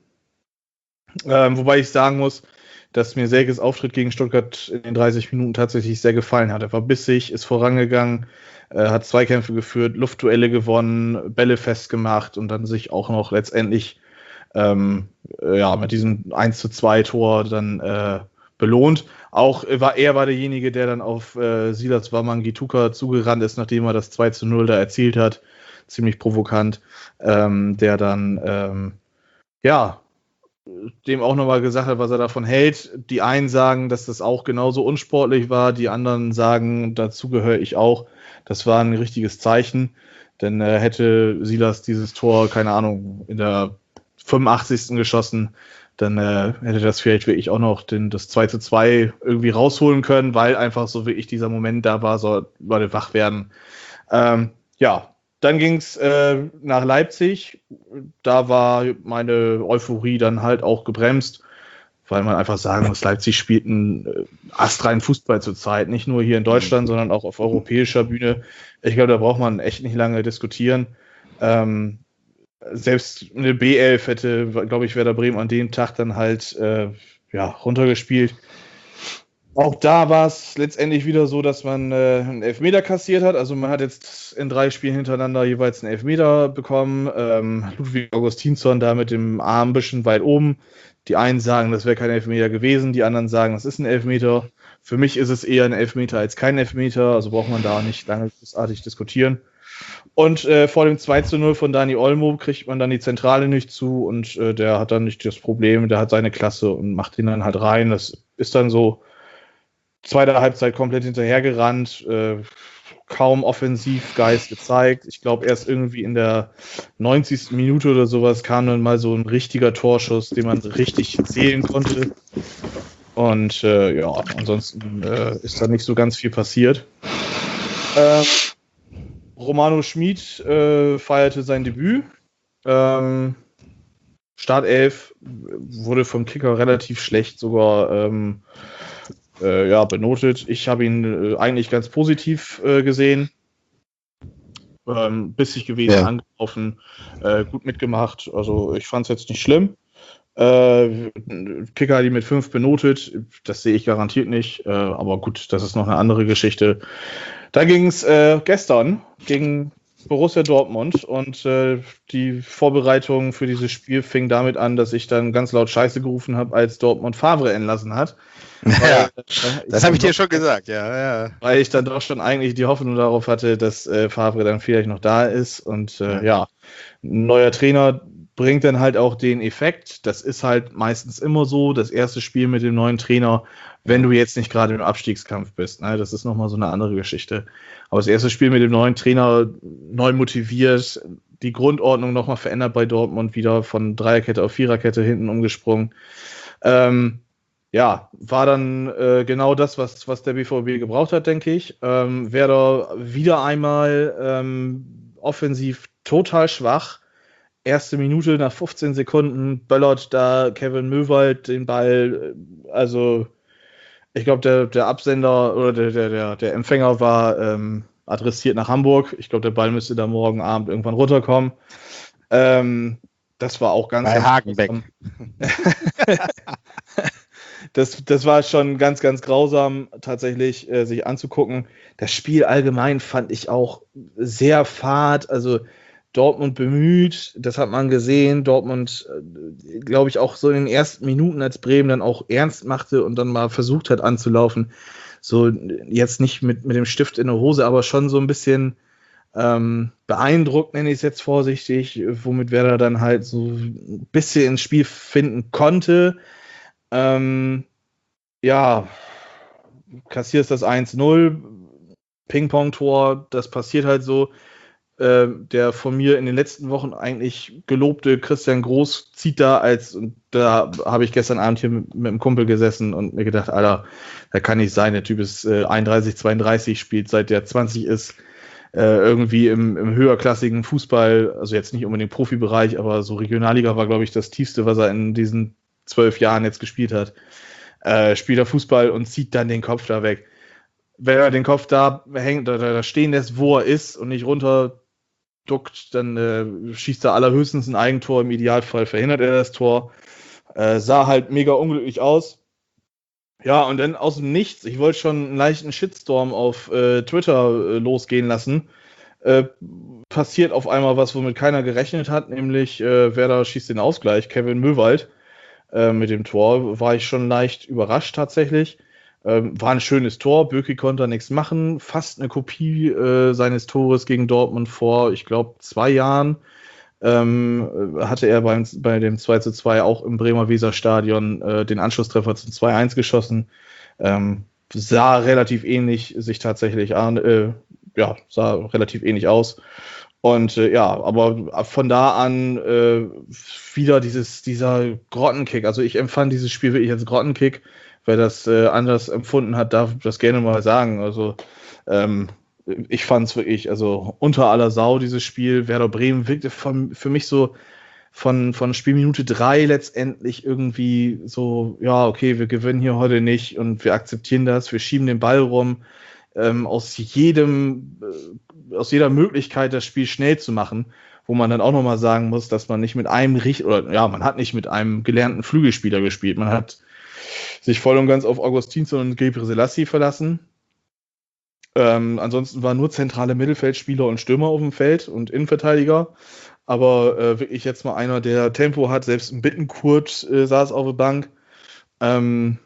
Speaker 3: Ähm, wobei ich sagen muss, dass mir Selkes Auftritt gegen Stuttgart in den dreißig Minuten tatsächlich sehr gefallen hat. Er war bissig, ist vorangegangen, äh, hat Zweikämpfe geführt, Luftduelle gewonnen, Bälle festgemacht und dann sich auch noch letztendlich ähm, äh, ja, mit diesem eins zu zwei Tor dann äh, belohnt. Auch äh, war er war derjenige, der dann auf äh, Silas Wamangituka zugerannt ist, nachdem er das zwei zu null da erzielt hat. Ziemlich provokant. Ähm, der dann ähm, ja dem auch nochmal gesagt hat, was er davon hält. Die einen sagen, dass das auch genauso unsportlich war, die anderen sagen, dazu gehöre ich auch, das war ein richtiges Zeichen, denn äh, hätte Silas dieses Tor, keine Ahnung, in der fünfundachtzigsten geschossen, dann äh, hätte das vielleicht wirklich auch noch den, das zwei zu zwei irgendwie rausholen können, weil einfach so wirklich dieser Moment da war, so Leute wach werden. Ähm, ja, Dann ging es äh, nach Leipzig. Da war meine Euphorie dann halt auch gebremst, weil man einfach sagen muss, Leipzig spielt einen äh, astreinen Fußball zurzeit. Nicht nur hier in Deutschland, sondern auch auf europäischer Bühne. Ich glaube, da braucht man echt nicht lange diskutieren. Ähm, selbst eine B elf hätte, glaube ich, Werder Bremen an dem Tag dann halt äh, ja, runtergespielt. Auch da war es letztendlich wieder so, dass man äh, einen Elfmeter kassiert hat. Also man hat jetzt in drei Spielen hintereinander jeweils einen Elfmeter bekommen. Ähm, Ludwig Augustinsson da mit dem Arm ein bisschen weit oben. Die einen sagen, das wäre kein Elfmeter gewesen. Die anderen sagen, das ist ein Elfmeter. Für mich ist es eher ein Elfmeter als kein Elfmeter. Also braucht man da nicht lange großartig diskutieren. Und äh, vor dem zwei zu null von Dani Olmo kriegt man dann die Zentrale nicht zu. Und äh, der hat dann nicht das Problem. Der hat seine Klasse und macht ihn dann halt rein. Das ist dann so. Zweite Halbzeit komplett hinterhergerannt, äh, kaum Offensivgeist gezeigt. Ich glaube, erst irgendwie in der neunzigsten Minute oder sowas kam dann mal so ein richtiger Torschuss, den man richtig zählen konnte. Und äh, ja, ansonsten äh, ist da nicht so ganz viel passiert. Ähm, Romano Schmid äh, feierte sein Debüt. Ähm, Startelf wurde vom Kicker relativ schlecht sogar ähm, Äh, ja, benotet. Ich habe ihn äh, eigentlich ganz positiv äh, gesehen. Ähm, bissig gewesen, ja. Angelaufen, äh, gut mitgemacht. Also ich fand es jetzt nicht schlimm. Äh, Kicker hat ihn mit fünf benotet. Das sehe ich garantiert nicht. Äh, aber gut, das ist noch eine andere Geschichte. Da ging es äh, gestern gegen Borussia Dortmund und äh, die Vorbereitung für dieses Spiel fing damit an, dass ich dann ganz laut Scheiße gerufen habe, als Dortmund Favre entlassen hat.
Speaker 2: Ja, weil, äh, das habe ich dir schon gesagt, ja, ja.
Speaker 3: Weil ich dann doch schon eigentlich die Hoffnung darauf hatte, dass äh, Favre dann vielleicht noch da ist. Und äh, ja. ja, ein neuer Trainer bringt dann halt auch den Effekt. Das ist halt meistens immer so, das erste Spiel mit dem neuen Trainer, wenn du jetzt nicht gerade im Abstiegskampf bist. Ne? Das ist nochmal so eine andere Geschichte. Aber das erste Spiel mit dem neuen Trainer, neu motiviert, die Grundordnung nochmal verändert bei Dortmund, wieder von Dreierkette auf Viererkette hinten umgesprungen. Ähm, Ja, war dann äh, genau das, was, was der B V B gebraucht hat, denke ich. Ähm, Werder wieder einmal ähm, offensiv total schwach. Erste Minute nach fünfzehn Sekunden böllert da Kevin Möwald den Ball. Also ich glaube, der, der Absender oder der, der, der, der Empfänger war ähm, adressiert nach Hamburg. Ich glaube, der Ball müsste da morgen Abend irgendwann runterkommen. Ähm, das war auch ganz,
Speaker 2: Bei
Speaker 3: ganz
Speaker 2: Hagenbeck.
Speaker 3: grausam. das, das war schon ganz, ganz grausam, tatsächlich äh, sich anzugucken. Das Spiel allgemein fand ich auch sehr fad. Also Dortmund bemüht, das hat man gesehen. Dortmund, äh, glaube ich, auch so in den ersten Minuten, als Bremen dann auch ernst machte und dann mal versucht hat anzulaufen. So jetzt nicht mit, mit dem Stift in der Hose, aber schon so ein bisschen ähm, beeindruckt, nenne ich es jetzt vorsichtig, womit Werder dann halt so ein bisschen ins Spiel finden konnte. Ähm, ja, kassierst das eins null, Ping-Pong-Tor, das passiert halt so. Äh, der von mir in den letzten Wochen eigentlich gelobte Christian Groß zieht da als, und da habe ich gestern Abend hier mit, mit einem Kumpel gesessen und mir gedacht, Alter, das kann nicht sein, der Typ ist äh, einunddreißig, zweiunddreißig, spielt seit der zwanzig ist, äh, irgendwie im, im höherklassigen Fußball, also jetzt nicht unbedingt Profibereich, aber so Regionalliga war, glaube ich, das tiefste, was er in diesen zwölf Jahren jetzt gespielt hat. Äh, spielt er Fußball und zieht dann den Kopf da weg. Wenn er den Kopf da hängt, da, da stehen lässt, wo er ist und nicht runter duckt, dann äh, schießt er allerhöchstens ein Eigentor, im Idealfall verhindert er das Tor. Äh, sah halt mega unglücklich aus. Ja, und dann aus dem Nichts, ich wollte schon einen leichten Shitstorm auf äh, Twitter äh, losgehen lassen, äh, passiert auf einmal was, womit keiner gerechnet hat, nämlich äh, Werder schießt den Ausgleich, Kevin Möwald äh, mit dem Tor, war ich schon leicht überrascht tatsächlich. Ähm, war ein schönes Tor, Böki konnte nichts machen, fast eine Kopie äh, seines Tores gegen Dortmund vor, ich glaube, zwei Jahren. Ähm, hatte er beim, bei dem zwei zu zwei auch im Bremer Weserstadion äh, den Anschlusstreffer zum zwei eins geschossen. Ähm, sah relativ ähnlich sich tatsächlich an, äh, ja, sah relativ ähnlich aus. Und äh, ja, aber von da an äh, wieder dieses, dieser Grottenkick. Also ich empfand dieses Spiel wirklich als Grottenkick. Wer das äh, anders empfunden hat, darf das gerne mal sagen. Also ähm, ich fand es wirklich, also unter aller Sau, dieses Spiel. Werder Bremen wirkte von, für mich so von, von Spielminute drei letztendlich irgendwie so, ja, okay, wir gewinnen hier heute nicht und wir akzeptieren das, wir schieben den Ball rum. Ähm, aus jedem, äh, aus jeder Möglichkeit, das Spiel schnell zu machen, wo man dann auch nochmal sagen muss, dass man nicht mit einem richtig, oder ja, man hat nicht mit einem gelernten Flügelspieler gespielt. Man hat sich voll und ganz auf Augustinsson und Gebre Selassie verlassen. Ähm, ansonsten waren nur zentrale Mittelfeldspieler und Stürmer auf dem Feld und Innenverteidiger. Aber äh, wirklich jetzt mal einer, der Tempo hat. Selbst ein Bittenkurt äh, saß auf der Bank. Ähm,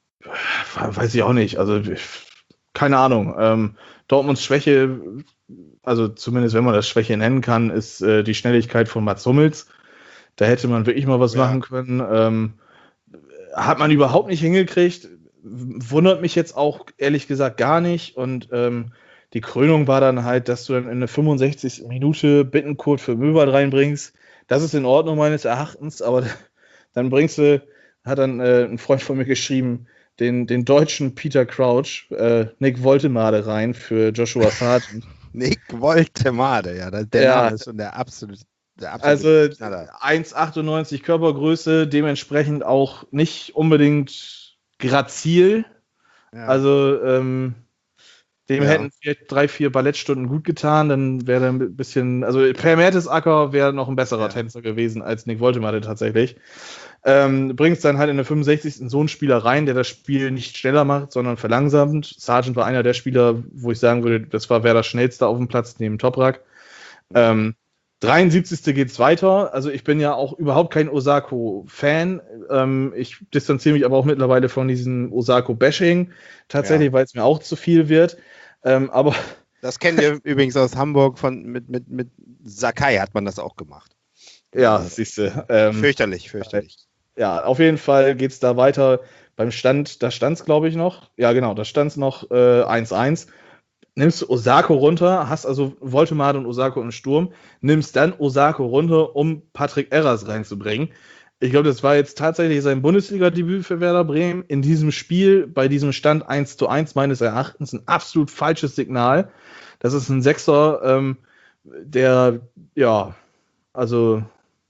Speaker 3: weiß ich auch nicht. Also keine Ahnung. Ähm, Dortmunds Schwäche, also zumindest wenn man das Schwäche nennen kann, ist äh, die Schnelligkeit von Mats Hummels. Da hätte man wirklich mal was ja. machen können. Ähm, hat man überhaupt nicht hingekriegt. Wundert mich jetzt auch ehrlich gesagt gar nicht. Und ähm, die Krönung war dann halt, dass du dann in der fünfundsechzigsten Minute Bittenkurt für Möwald reinbringst. Das ist in Ordnung meines Erachtens, aber dann bringst du, hat dann äh, ein Freund von mir geschrieben, den, den deutschen Peter Crouch, äh, Nick Woltemade rein für Joshua Sargent.
Speaker 2: Nick Woltemade, ja, der
Speaker 3: ja,
Speaker 2: Name ist schon der absolute.
Speaker 3: Also eins Komma achtundneunzig Körpergröße, dementsprechend auch nicht unbedingt grazil. Ja. Also ähm, dem ja. hätten vielleicht drei, vier Ballettstunden gut getan, dann wäre er ein bisschen, also Per Mertesacker wäre noch ein besserer ja. Tänzer gewesen als Nick Woltemade tatsächlich. Ähm, bringst dann halt in der fünfundsechzigsten so einen Spieler rein, der das Spiel nicht schneller macht, sondern verlangsamt. Sargent war einer der Spieler, wo ich sagen würde, das war wer der schnellste auf dem Platz neben Toprak. Ähm, dreiundsiebzigste geht's weiter. Also ich bin ja auch überhaupt kein Osako-Fan. Ähm, ich distanziere mich aber auch mittlerweile von diesem Osako-Bashing. Tatsächlich, ja. weil es mir auch zu viel wird. Ähm, aber
Speaker 2: das kennen wir übrigens aus Hamburg von mit, mit, mit Sakai hat man das auch gemacht.
Speaker 3: Ja, äh, siehst du. Ähm,
Speaker 2: fürchterlich, fürchterlich.
Speaker 3: Ja, auf jeden Fall geht's da weiter. Beim Stand, da stand's glaube ich noch. Ja, genau, da stand's noch äh, eins eins. Nimmst du Osako runter, hast also Woltemade und Osako im Sturm, nimmst dann Osako runter, um Patrick Erras reinzubringen. Ich glaube, das war jetzt tatsächlich sein Bundesliga-Debüt für Werder Bremen. In diesem Spiel, bei diesem Stand eins zu eins meines Erachtens, ein absolut falsches Signal. Das ist ein Sechser, ähm, der, ja, also,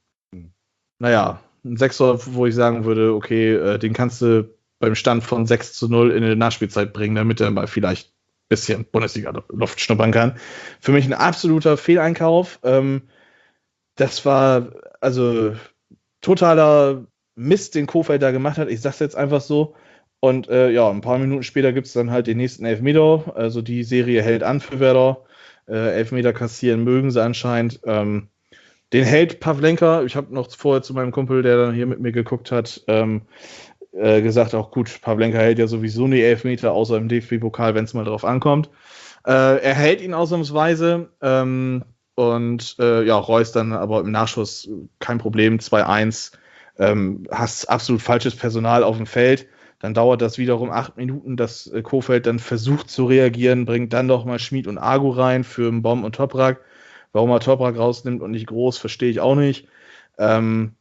Speaker 3: naja, ein Sechser, wo ich sagen würde, okay, äh, den kannst du beim Stand von sechs zu null in die Nachspielzeit bringen, damit er mal vielleicht ein bisschen Bundesliga-Luft schnuppern kann. Für mich ein absoluter Fehleinkauf. Ähm, das war also totaler Mist, den Kohfeldt da gemacht hat. Ich sag's jetzt einfach so. Und äh, ja, ein paar Minuten später gibt es dann halt den nächsten Elfmeter. Also die Serie hält an für Werder. Äh, Elfmeter kassieren mögen sie anscheinend. Ähm, den hält Pavlenka. Ich habe noch vorher zu meinem Kumpel, der dann hier mit mir geguckt hat, ähm, äh, gesagt, auch gut, Pavlenka hält ja sowieso nie Elfmeter, außer im D F B-Pokal, wenn es mal drauf ankommt. Äh, er hält ihn ausnahmsweise. Ähm, und äh, ja, Reus dann aber im Nachschuss kein Problem, zwei eins. Ähm, hast absolut falsches Personal auf dem Feld. Dann dauert das wiederum acht Minuten, dass äh, Kohfeldt dann versucht zu reagieren, bringt dann doch mal Schmid und Agu rein für Mbom und Toprak. Warum er Toprak rausnimmt und nicht Groß, verstehe ich auch nicht. Ähm,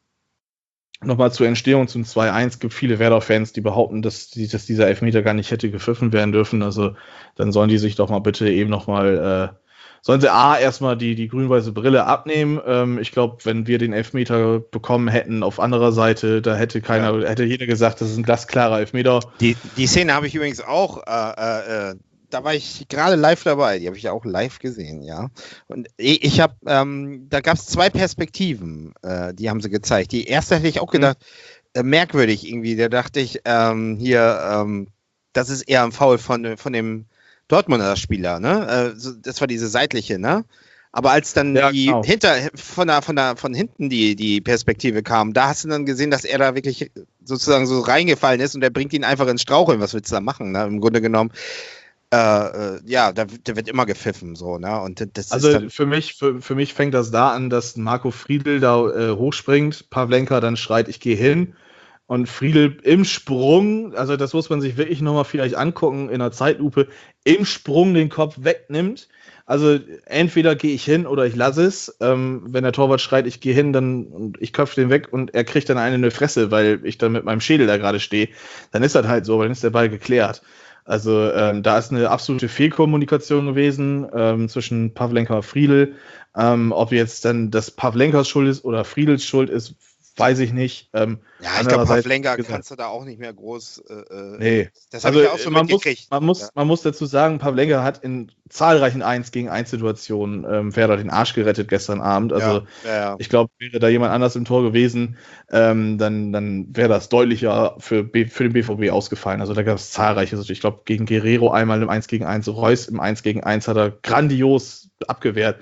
Speaker 3: Nochmal zur Entstehung zum zwei eins. Gibt viele Werder-Fans, die behaupten, dass, die, dass dieser Elfmeter gar nicht hätte gepfiffen werden dürfen. Also dann sollen die sich doch mal bitte eben nochmal... Äh, sollen sie A, erstmal die, die grün-weiße Brille abnehmen. Ähm, ich glaube, wenn wir den Elfmeter bekommen hätten auf anderer Seite, da hätte keiner, ja. hätte jeder gesagt, das ist ein glasklarer Elfmeter.
Speaker 2: Die, die Szene habe ich übrigens auch, äh, äh, da war ich gerade live dabei, die habe ich auch live gesehen, ja. Und ich, ich habe, ähm, da gab es zwei Perspektiven, äh, die haben sie gezeigt. Die erste hätte ich auch gedacht, mhm. äh, merkwürdig irgendwie, da dachte ich, ähm, hier, ähm, das ist eher ein Foul von, von dem Dortmunder Spieler, ne? Das war diese seitliche, ne? Aber als dann ja, die genau. hinter von der, von der von hinten die die Perspektive kam, da hast du dann gesehen, dass er da wirklich sozusagen so reingefallen ist und der bringt ihn einfach ins Straucheln. Was willst du da machen? Ne? Im Grunde genommen, äh, äh, ja, da, da wird immer gepfiffen, so, ne? Und das
Speaker 3: also
Speaker 2: ist dann
Speaker 3: für mich für, für mich fängt das da an, dass Marco Friedl da äh, hochspringt, Pavlenka dann schreit, ich gehe hin. Und Friedl im Sprung, also das muss man sich wirklich nochmal vielleicht angucken in der Zeitlupe, im Sprung den Kopf wegnimmt. Also entweder gehe ich hin oder ich lasse es. Ähm, wenn der Torwart schreit, ich gehe hin, dann und ich köpfe den weg und er kriegt dann eine in die Fresse, weil ich dann mit meinem Schädel da gerade stehe, dann ist das halt so, weil dann ist der Ball geklärt. Also ähm, da ist eine absolute Fehlkommunikation gewesen ähm, zwischen Pavlenka und Friedl. Ähm, ob jetzt dann das Pavlenkas Schuld ist oder Friedls Schuld ist, weiß ich nicht. Ähm,
Speaker 2: ja, ich glaube, Pavlenka kannst du da auch nicht mehr groß. Äh,
Speaker 3: nee.
Speaker 2: Das habe also, ich ja auch so
Speaker 3: man
Speaker 2: mitgekriegt.
Speaker 3: Muss, man, muss, ja. man muss dazu sagen, Pavlenka hat in zahlreichen eins gegen eins Situationen ähm, Werder den Arsch gerettet gestern Abend. Also, ja, ja, ja. ich glaube, wäre da jemand anders im Tor gewesen, ähm, dann, dann wäre das deutlicher für, B, für den B V B ausgefallen. Also, da gab es zahlreiche. Also, ich glaube, gegen Guerrero einmal im eins gegen eins, Reus im eins gegen eins hat er grandios abgewehrt.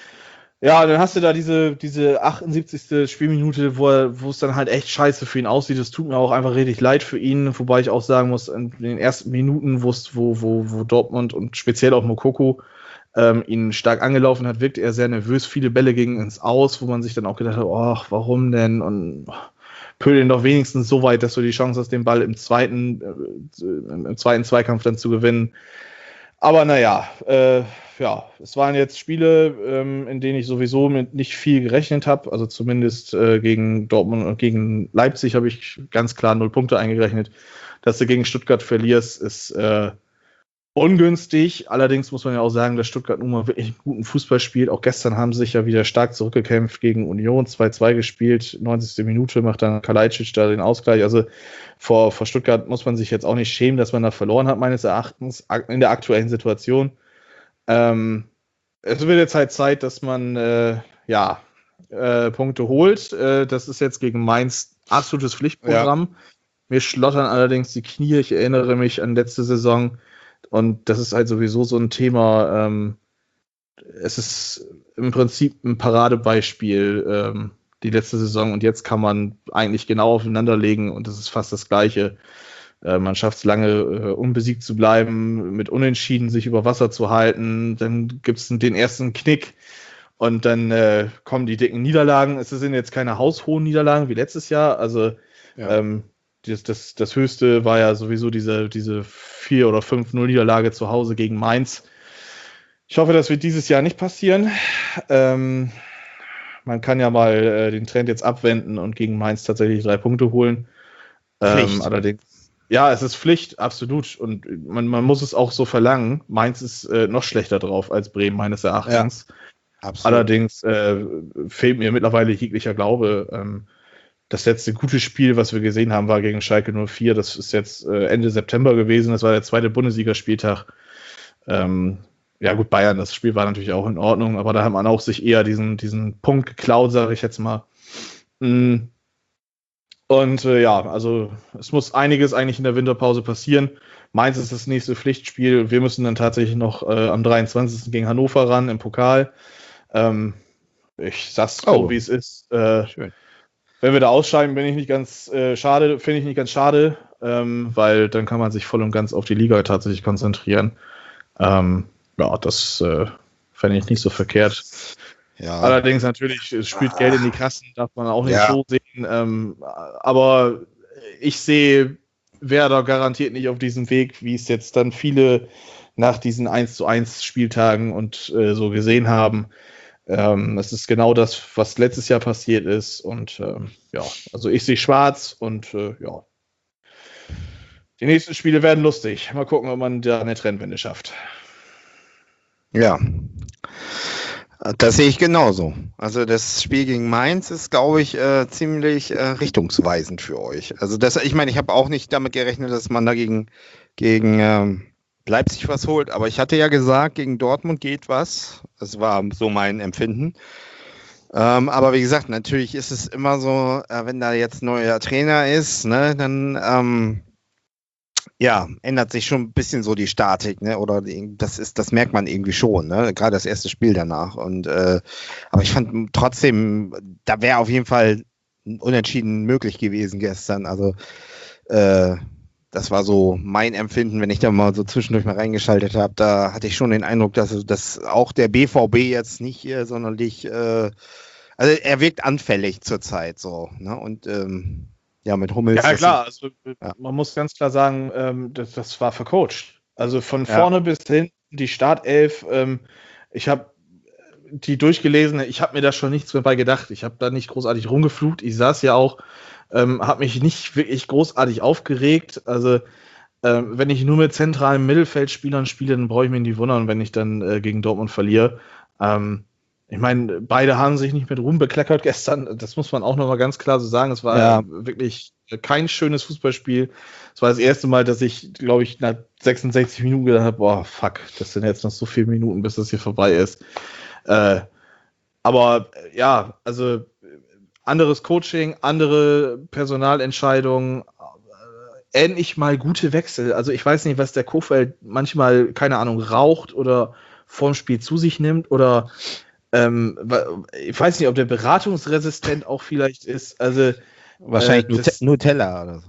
Speaker 3: Ja, dann hast du da diese, diese achtundsiebzigste Spielminute, wo, er, wo es dann halt echt scheiße für ihn aussieht. Es tut mir auch einfach richtig leid für ihn, wobei ich auch sagen muss, in den ersten Minuten, wo, wo, wo Dortmund und speziell auch Moukoko ähm, ihn stark angelaufen hat, wirkte er sehr nervös. Viele Bälle gingen ins Aus, wo man sich dann auch gedacht hat, ach, warum denn? Und pöl ihn doch wenigstens so weit, dass du die Chance hast, den Ball im zweiten, äh, im zweiten Zweikampf dann zu gewinnen. Aber naja, äh, ja, es waren jetzt Spiele, ähm, in denen ich sowieso mit nicht viel gerechnet habe. Also zumindest äh, gegen Dortmund und gegen Leipzig habe ich ganz klar null Punkte eingerechnet. Dass du gegen Stuttgart verlierst, ist äh, ungünstig. Allerdings muss man ja auch sagen, dass Stuttgart nun mal wirklich einen guten Fußball spielt. Auch gestern haben sie sich ja wieder stark zurückgekämpft gegen Union, zwei zwei gespielt. neunzigste Minute macht dann Kalajdzic da den Ausgleich. Also vor, vor Stuttgart muss man sich jetzt auch nicht schämen, dass man da verloren hat, meines Erachtens, in der aktuellen Situation. Ähm, es wird jetzt halt Zeit, dass man äh, ja, äh, Punkte holt. Äh, das ist jetzt gegen Mainz absolutes Pflichtprogramm. Ja. Mir schlottern allerdings die Knie. Ich erinnere mich an letzte Saison. Und das ist halt sowieso so ein Thema. Ähm, es ist im Prinzip ein Paradebeispiel, ähm, die letzte Saison. Und jetzt kann man eigentlich genau aufeinanderlegen. Und das ist fast das Gleiche. Äh, man schafft es lange, äh, unbesiegt zu bleiben, mit Unentschieden sich über Wasser zu halten. Dann gibt es den ersten Knick. Und dann äh, kommen die dicken Niederlagen. Es sind jetzt keine haushohen Niederlagen wie letztes Jahr. Also ja. ähm, das, das, das Höchste war ja sowieso diese, diese vier oder fünf null Niederlage zu Hause gegen Mainz. Ich hoffe, das wird dieses Jahr nicht passieren. Ähm, man kann ja mal äh, den Trend jetzt abwenden und gegen Mainz tatsächlich drei Punkte holen. Ähm, allerdings, ja, es ist Pflicht, absolut. Und man, man muss es auch so verlangen. Mainz ist äh, noch schlechter drauf als Bremen, meines Erachtens. Ja, absolut. Allerdings äh, fehlt mir mittlerweile jeglicher Glaube. Ähm, Das letzte gute Spiel, was wir gesehen haben, war gegen Schalke null vier. Das ist jetzt äh, Ende September gewesen. Das war der zweite Bundesligaspieltag. Ähm, ja gut, Bayern, das Spiel war natürlich auch in Ordnung, aber da hat man auch sich eher diesen, diesen Punkt geklaut, sage ich jetzt mal. Und äh, ja, also es muss einiges eigentlich in der Winterpause passieren. Mainz ist das nächste Pflichtspiel. Wir müssen dann tatsächlich noch äh, am dreiundzwanzigsten gegen Hannover ran im Pokal. Ähm, ich sag's so,
Speaker 2: Oh.
Speaker 3: wie es ist. Äh,
Speaker 2: Schön.
Speaker 3: Wenn wir da ausscheiden, bin ich nicht ganz äh, schade, finde ich nicht ganz schade, ähm, weil dann kann man sich voll und ganz auf die Liga tatsächlich konzentrieren. Ähm, ja, das äh, fände ich nicht so verkehrt.
Speaker 2: Ja.
Speaker 3: Allerdings natürlich, es spielt Geld in die Kassen, darf man auch nicht
Speaker 2: Ja.
Speaker 3: so sehen. Ähm, aber ich sehe Werder garantiert nicht auf diesem Weg, wie es jetzt dann viele nach diesen eins zu eins Spieltagen und äh, so gesehen haben. Ähm, das ist genau das, was letztes Jahr passiert ist. Und ähm, ja, also ich sehe schwarz und äh, ja. Die nächsten Spiele werden lustig. Mal gucken, ob man da eine Trendwende schafft.
Speaker 2: Ja. Das sehe ich genauso. Also das Spiel gegen Mainz ist, glaube ich, äh, ziemlich äh, richtungsweisend für euch. Also das, ich meine, ich habe auch nicht damit gerechnet, dass man dagegen gegen ähm, Leipzig was holt, aber ich hatte ja gesagt, gegen Dortmund geht was. Das war so mein Empfinden. Ähm, aber wie gesagt, natürlich ist es immer so, äh, wenn da jetzt neuer Trainer ist, ne, dann ähm, ja, ändert sich schon ein bisschen so die Statik, ne? Oder die, das ist, das merkt man irgendwie schon, ne? Gerade das erste Spiel danach. Und äh, aber ich fand trotzdem, da wäre auf jeden Fall ein Unentschieden möglich gewesen gestern. Also äh, das war so mein Empfinden, wenn ich da mal so zwischendurch mal reingeschaltet habe. Da hatte ich schon den Eindruck, dass, dass auch der B V B jetzt nicht hier sonderlich, äh, also er wirkt anfällig zurzeit so, ne? Und ähm, ja, mit Hummels.
Speaker 3: Ja, klar, also
Speaker 2: ja.
Speaker 3: man muss ganz klar sagen, ähm, das, das war vercoacht. Also von
Speaker 2: Ja.
Speaker 3: vorne bis hinten die Startelf, ähm, ich habe die durchgelesen, ich habe mir da schon nichts mehr bei gedacht. Ich habe da nicht großartig rumgeflucht. Ich saß ja auch, ähm, habe mich nicht wirklich großartig aufgeregt. Also ähm, wenn ich nur mit zentralen Mittelfeldspielern spiele, dann brauche ich mich nicht wundern, wenn ich dann äh, gegen Dortmund verliere. Ähm, Ich meine, beide haben sich nicht mit Ruhm bekleckert gestern. Das muss man auch nochmal ganz klar so sagen. Es war
Speaker 2: Ja.
Speaker 3: wirklich kein schönes Fußballspiel. Es war das erste Mal, dass ich, glaube ich, nach sechsundsechzig Minuten gedacht habe, boah, fuck, das sind jetzt noch so viele Minuten, bis das hier vorbei ist. Äh, aber ja, also anderes Coaching, andere Personalentscheidungen, äh, endlich mal gute Wechsel. Also ich weiß nicht, was der Kofeld manchmal, keine Ahnung, raucht oder vorm Spiel zu sich nimmt oder Ähm, ich weiß nicht, ob der beratungsresistent auch vielleicht ist. Also
Speaker 2: Wahrscheinlich
Speaker 3: äh, das,
Speaker 2: Nutella oder so.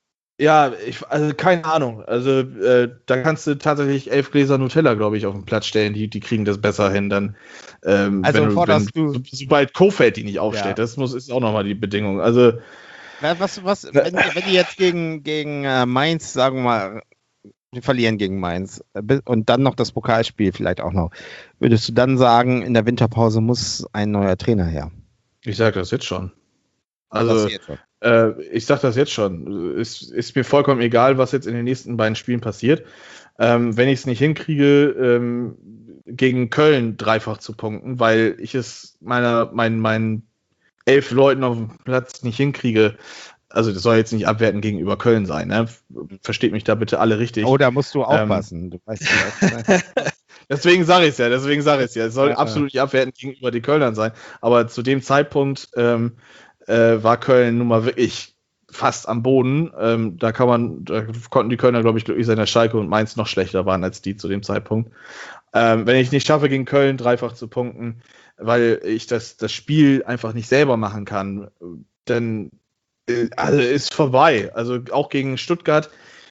Speaker 3: Ja, ich, also keine Ahnung. Also äh, da kannst du tatsächlich elf Gläser Nutella, glaube ich, auf den Platz stellen. Die, die kriegen das besser hin. Dann, ähm,
Speaker 2: Also
Speaker 3: wenn,
Speaker 2: forderst
Speaker 3: wenn,
Speaker 2: du-
Speaker 3: sobald Kofeld die nicht aufstellt.
Speaker 2: Ja.
Speaker 3: Das muss ist auch nochmal die Bedingung. Also
Speaker 2: Na, Was, was, wenn, wenn die jetzt gegen, gegen äh, Mainz, sagen wir mal, die verlieren gegen Mainz äh, bi- und dann noch das Pokalspiel vielleicht auch noch, würdest du dann sagen, in der Winterpause muss ein neuer Trainer her?
Speaker 3: ich sage das jetzt schon.
Speaker 2: Das
Speaker 3: Also
Speaker 2: jetzt schon.
Speaker 3: Äh, ich sag das jetzt schon. Es ist mir vollkommen egal, was jetzt in den nächsten beiden Spielen passiert. Ähm, wenn ich es nicht hinkriege, ähm, gegen Köln dreifach zu punkten, weil ich es meiner, meinen, meinen elf Leuten auf dem Platz nicht hinkriege. Also das soll jetzt nicht abwertend gegenüber Köln sein. Ne? Versteht mich da bitte alle richtig.
Speaker 2: Oh, da musst du
Speaker 3: Ähm,
Speaker 2: aufpassen. Du weißt nicht,
Speaker 3: Deswegen sage ich es ja, deswegen sage ich es ja. Es soll
Speaker 2: Ja,
Speaker 3: absolut nicht abwertend gegenüber den Kölnern sein. Aber zu dem Zeitpunkt ähm, äh, war Köln nun mal wirklich fast am Boden. Ähm, da kann man, da konnten die Kölner, glaube ich, glücklich sein, dass Schalke und Mainz noch schlechter waren als die zu dem Zeitpunkt. Ähm, wenn ich nicht schaffe, gegen Köln dreifach zu punkten, weil ich das, das Spiel einfach nicht selber machen kann, dann äh, also ist vorbei. Also auch gegen Stuttgart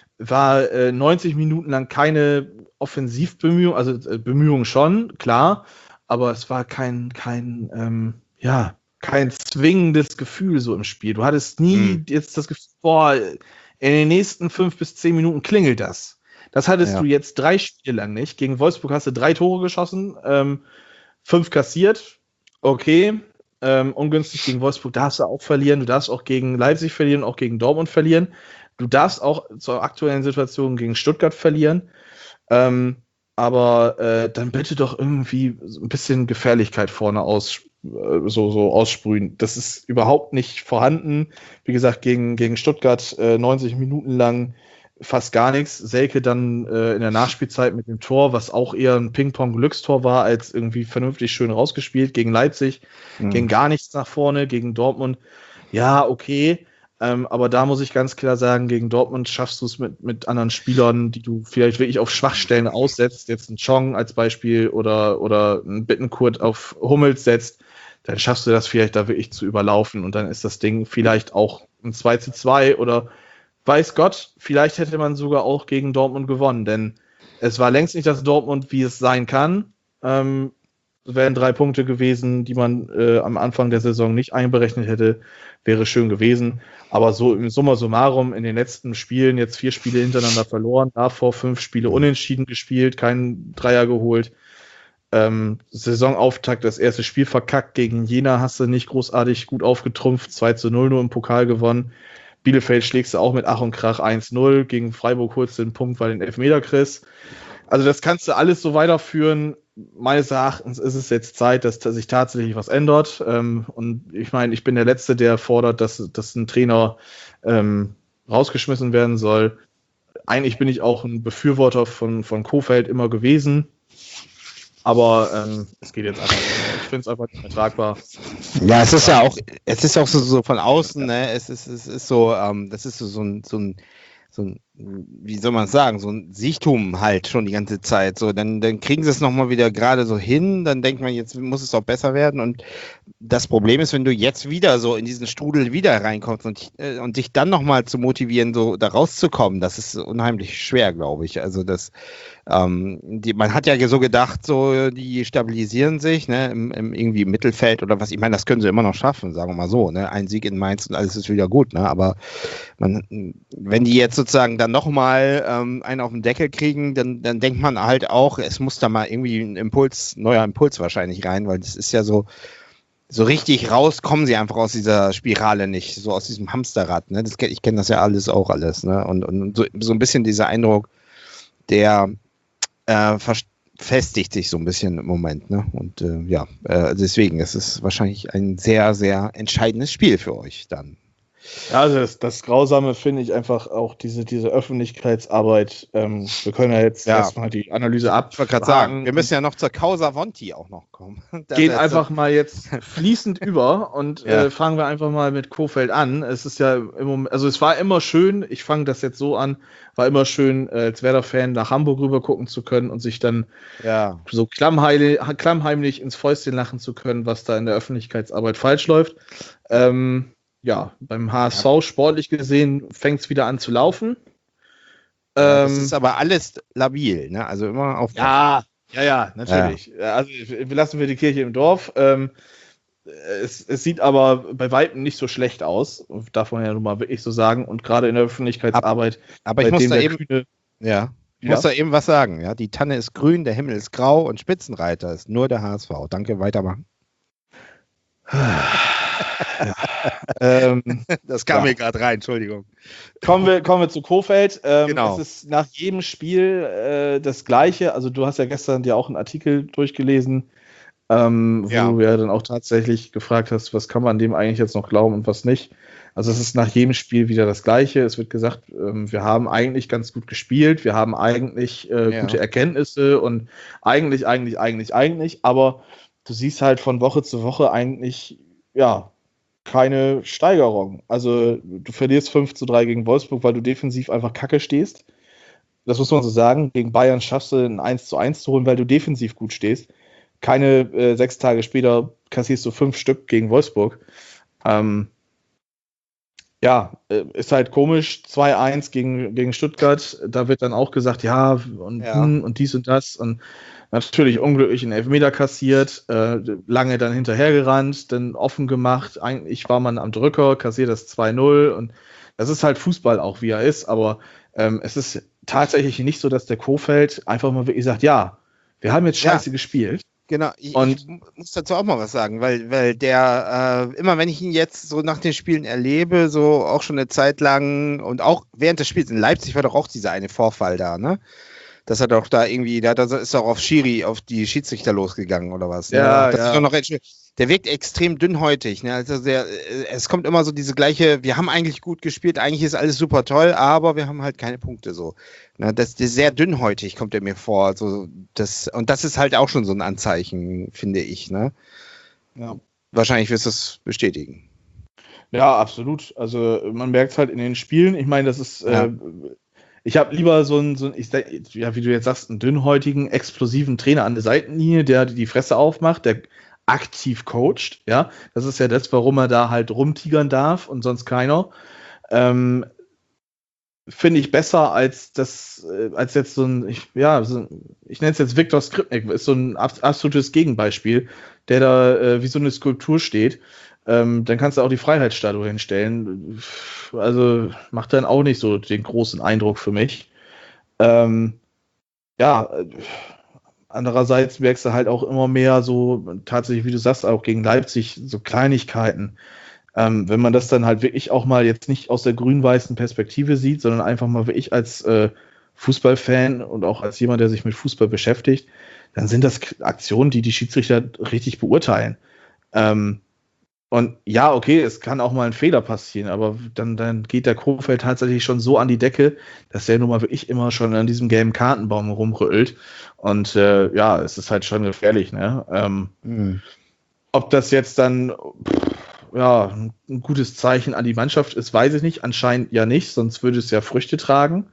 Speaker 3: war äh, neunzig Minuten lang keine Offensivbemühung, also äh, Bemühungen schon, klar, aber es war kein, kein, ähm, ja, kein zwingendes Gefühl so im Spiel. Du hattest nie
Speaker 2: Mhm.
Speaker 3: jetzt das Gefühl, boah, in den nächsten fünf bis zehn Minuten klingelt das. Das hattest
Speaker 2: Ja.
Speaker 3: du jetzt drei Spiele lang nicht. Gegen Wolfsburg hast du drei Tore geschossen, ähm, fünf kassiert, okay, ähm, ungünstig gegen Wolfsburg darfst du auch verlieren, du darfst auch gegen Leipzig verlieren, auch gegen Dortmund verlieren. Du darfst auch zur aktuellen Situation gegen Stuttgart verlieren. Ähm, aber äh, dann bitte doch irgendwie so ein bisschen Gefährlichkeit vorne aus, äh, so, so aussprühen. Das ist überhaupt nicht vorhanden. Wie gesagt, gegen, gegen Stuttgart äh, neunzig Minuten lang fast gar nichts. Selke dann äh, in der Nachspielzeit mit dem Tor, was auch eher ein Ping-Pong-Glückstor war, als irgendwie vernünftig schön rausgespielt gegen Leipzig, mhm. ging gar nichts nach vorne, gegen Dortmund. Ja, okay, ähm, aber da muss ich ganz klar sagen, gegen Dortmund schaffst du es mit, mit anderen Spielern, die du vielleicht wirklich auf Schwachstellen aussetzt, jetzt ein Chong als Beispiel oder, oder ein Bittenkurt auf Hummels setzt, dann schaffst du das vielleicht da wirklich zu überlaufen und dann ist das Ding vielleicht auch ein zwei zu zwei oder weiß Gott, vielleicht hätte man sogar auch gegen Dortmund gewonnen, denn es war längst nicht das Dortmund, wie es sein kann. Ähm, es wären drei Punkte gewesen, die man äh, am Anfang der Saison nicht einberechnet hätte, wäre schön gewesen. Aber so im Summa summarum in den letzten Spielen jetzt vier Spiele hintereinander verloren, davor fünf Spiele unentschieden gespielt, keinen Dreier geholt. Ähm, Saisonauftakt, das erste Spiel verkackt gegen Jena, hast du nicht großartig gut aufgetrumpft, zwei zu null nur im Pokal gewonnen. Bielefeld schlägst du auch mit Ach und Krach eins null, gegen Freiburg holst du den Punkt, weil du den Elfmeter kriegst. Also das kannst du alles so weiterführen. Meines Erachtens ist es jetzt Zeit, dass sich tatsächlich was ändert. Ähm, und ich meine, ich bin der Letzte, der fordert, dass, dass ein Trainer ähm, rausgeschmissen werden soll. Eigentlich bin ich auch ein Befürworter von, von Kohfeldt immer gewesen. Aber ähm, es geht jetzt einfach nicht mehr. Ich finde es einfach nicht mehr tragbar.
Speaker 2: Ja, es ist ja auch, es ist auch so, so von außen, ne? Es ist, es ist so, ähm, das ist so, so ein, so ein, so ein, wie soll man es sagen, so ein Siechtum halt schon die ganze Zeit. So, dann, dann kriegen sie es nochmal wieder gerade so hin, dann denkt man, jetzt muss es auch besser werden. Und das Problem ist, wenn du jetzt wieder so in diesen Strudel wieder reinkommst und, äh, und dich dann nochmal zu motivieren, so da rauszukommen, das ist unheimlich schwer, glaube ich. Also das, ähm, die, man hat ja so gedacht, so die stabilisieren sich, ne, im, im irgendwie im Mittelfeld oder was. Ich meine, das können sie immer noch schaffen, sagen wir mal so, ne, ein Sieg in Mainz und alles ist wieder gut, ne, aber man, wenn die jetzt sozusagen dann nochmal ähm, einen auf den Deckel kriegen, dann, dann denkt man halt auch, es muss da mal irgendwie ein Impuls, neuer Impuls wahrscheinlich rein, weil das ist ja so, so richtig raus kommen sie einfach aus dieser Spirale nicht, so aus diesem Hamsterrad, ne, das, ich kenne das ja alles auch alles, ne, und, und so, so ein bisschen dieser Eindruck, der Äh, festigt sich so ein bisschen im Moment, ne? Und äh, ja, äh, deswegen, es ist wahrscheinlich ein sehr, sehr entscheidendes Spiel für euch dann.
Speaker 3: Ja, also das, das Grausame finde ich einfach auch diese, diese Öffentlichkeitsarbeit. Ähm, wir können ja jetzt ja. erstmal die Analyse ab.
Speaker 2: Ich wollte gerade sagen, wir müssen ja noch zur Causa Vonti auch noch kommen.
Speaker 3: Gehen einfach mal jetzt fließend über und ja. äh, fangen wir einfach mal mit Kohfeldt an. Es ist ja im Moment, also es war immer schön, ich fange das jetzt so an, war immer schön, äh, als Werder-Fan nach Hamburg rüber gucken zu können und sich dann
Speaker 2: ja.
Speaker 3: so klammheimlich, klammheimlich ins Fäustchen lachen zu können, was da in der Öffentlichkeitsarbeit falsch läuft. Ähm, Ja, beim H S V ja. sportlich gesehen fängt es wieder an zu laufen.
Speaker 2: Ja, das ähm, ist aber alles labil, ne? Also immer auf.
Speaker 3: Ja, ja, ja, natürlich. Ja. Also lassen wir die Kirche im Dorf. Ähm, es, es sieht aber bei weitem nicht so schlecht aus, darf man ja nun mal wirklich so sagen. Und gerade in der Öffentlichkeitsarbeit.
Speaker 2: Aber ich muss da eben, Kühne, ja, ich ja. muss da eben was sagen. Ja, die Tanne ist grün, der Himmel ist grau und Spitzenreiter ist nur der H S V. Danke, weitermachen.
Speaker 3: Ja. ähm,
Speaker 2: das kam
Speaker 3: ja.
Speaker 2: mir gerade rein, Entschuldigung.
Speaker 3: Kommen wir, kommen wir zu Kohfeldt. Ähm,
Speaker 2: genau.
Speaker 3: Es ist nach jedem Spiel äh, das Gleiche. Also du hast ja gestern dir auch einen Artikel durchgelesen, ähm, wo
Speaker 2: ja.
Speaker 3: du ja dann auch tatsächlich gefragt hast, was kann man dem eigentlich jetzt noch glauben und was nicht. Also es ist nach jedem Spiel wieder das Gleiche. Es wird gesagt, ähm, wir haben eigentlich ganz gut gespielt, wir haben eigentlich äh,
Speaker 2: ja.
Speaker 3: gute Erkenntnisse und eigentlich, eigentlich, eigentlich, eigentlich, aber du siehst halt von Woche zu Woche eigentlich, ja, keine Steigerung. Also du verlierst fünf zu drei gegen Wolfsburg, weil du defensiv einfach kacke stehst. Das muss man so sagen. Gegen Bayern schaffst du ein eins zu eins zu holen, weil du defensiv gut stehst. Keine äh, sechs Tage später kassierst du fünf Stück gegen Wolfsburg. Ähm, ja, äh, ist halt komisch. zwei eins gegen, gegen Stuttgart. Da wird dann auch gesagt, ja, und,
Speaker 2: ja.
Speaker 3: Hm, und dies und das. Und natürlich unglücklich einen Elfmeter kassiert, äh, lange dann hinterhergerannt, dann offen gemacht. Eigentlich war man am Drücker, kassiert das zwei null. Und das ist halt Fußball auch, wie er ist. Aber ähm, es ist tatsächlich nicht so, dass der Kohfeldt einfach mal wirklich sagt, ja, wir haben jetzt scheiße ja. gespielt.
Speaker 2: Genau, ich,
Speaker 3: und
Speaker 2: ich muss dazu auch mal was sagen, weil, weil der, äh, immer wenn ich ihn jetzt so nach den Spielen erlebe, so auch schon eine Zeit lang und auch während des Spiels in Leipzig war doch auch dieser eine Vorfall da, ne? dass er doch da irgendwie, der hat, also ist doch auf Schiri, auf die Schiedsrichter losgegangen oder was.
Speaker 3: Ja,
Speaker 2: ne? Das
Speaker 3: ja.
Speaker 2: ist doch noch, der wirkt extrem dünnhäutig. Ne? Also der, es kommt immer so diese gleiche, wir haben eigentlich gut gespielt, eigentlich ist alles super toll, aber wir haben halt keine Punkte so. Ne? Das, das ist sehr dünnhäutig, kommt er mir vor. Also das, und das ist halt auch schon so ein Anzeichen, finde ich. Ne?
Speaker 3: Ja.
Speaker 2: Wahrscheinlich wirst du es bestätigen.
Speaker 3: Ja, absolut. Also man merkt es halt in den Spielen. Ich meine, das ist,
Speaker 2: Ja.
Speaker 3: äh, ich habe lieber so einen, so ein, ich, ja, wie du jetzt sagst, einen dünnhäutigen, explosiven Trainer an der Seitenlinie, der die Fresse aufmacht, der aktiv coacht. Ja, das ist ja das, warum er da halt rumtigern darf und sonst keiner. Ähm, Finde ich besser als das, äh, als jetzt so ein, ich, ja, so ein, ich nenne es jetzt Viktor Skripnik, ist so ein ab, absolutes Gegenbeispiel, der da äh, wie so eine Skulptur steht. Ähm, dann kannst du auch die Freiheitsstatue hinstellen. Also macht dann auch nicht so den großen Eindruck für mich. Ähm, ja, äh, andererseits merkst du halt auch immer mehr so, tatsächlich, wie du sagst, auch gegen Leipzig, so Kleinigkeiten. Ähm, wenn man das dann halt wirklich auch mal jetzt nicht aus der grün-weißen Perspektive sieht, sondern einfach mal wirklich als äh, Fußballfan und auch als jemand, der sich mit Fußball beschäftigt, dann sind das Aktionen, die die Schiedsrichter richtig beurteilen. Ähm, und ja, okay, es kann auch mal ein Fehler passieren, aber dann, dann geht der Kofeld tatsächlich schon so an die Decke, dass der nun mal wirklich immer schon an diesem gelben Kartenbaum rumrüttelt. Und äh, ja, es ist halt schon gefährlich, ne? Ähm,
Speaker 2: Mhm.
Speaker 3: Ob das jetzt dann pff, ja, ein gutes Zeichen an die Mannschaft ist, weiß ich nicht. Anscheinend ja nicht, sonst würde es ja Früchte tragen.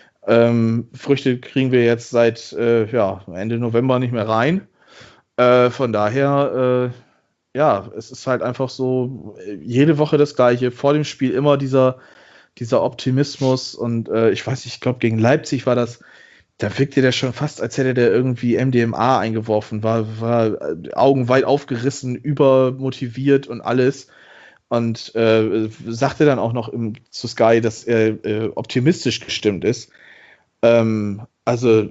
Speaker 3: Ähm, Früchte kriegen wir jetzt seit äh, ja, Ende November nicht mehr rein. Äh, von daher, äh, ja, es ist halt einfach so, jede Woche das Gleiche. Vor dem Spiel immer dieser, dieser Optimismus. Und äh, ich weiß nicht, ich glaube, gegen Leipzig war das, da wirkte der schon fast, als hätte der irgendwie M D M A eingeworfen, war, war Augen weit aufgerissen, übermotiviert und alles. Und äh, sagte dann auch noch im, zu Sky, dass er äh, optimistisch gestimmt ist. Ähm, also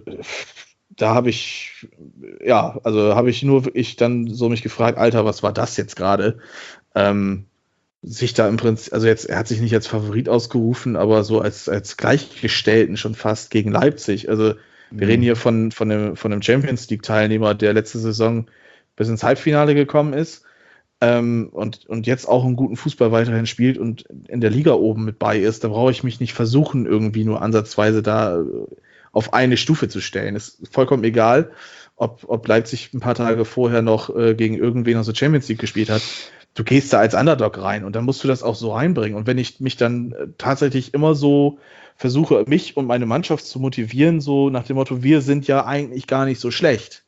Speaker 3: da habe ich, ja, also habe ich nur wirklich dann so mich gefragt, Alter, was war das jetzt gerade? Ähm, sich da im Prinzip, also jetzt, er hat sich nicht als Favorit ausgerufen, aber so als, als Gleichgestellten schon fast gegen Leipzig. Also wir
Speaker 2: Mhm.
Speaker 3: reden hier von, von, einem, von einem Champions League-Teilnehmer, der letzte Saison bis ins Halbfinale gekommen ist ähm, und, und jetzt auch einen guten Fußball weiterhin spielt und in der Liga oben mit bei ist. Da brauche ich mich nicht versuchen, irgendwie nur ansatzweise da auf eine Stufe zu stellen. Ist vollkommen egal, ob, ob Leipzig ein paar Tage vorher noch äh, gegen irgendwen aus der Champions League gespielt hat. Du gehst da als Underdog rein und dann musst du das auch so reinbringen. Und wenn ich mich dann äh, tatsächlich immer so versuche, mich und meine Mannschaft zu motivieren, so nach dem Motto, wir sind ja eigentlich gar nicht so schlecht,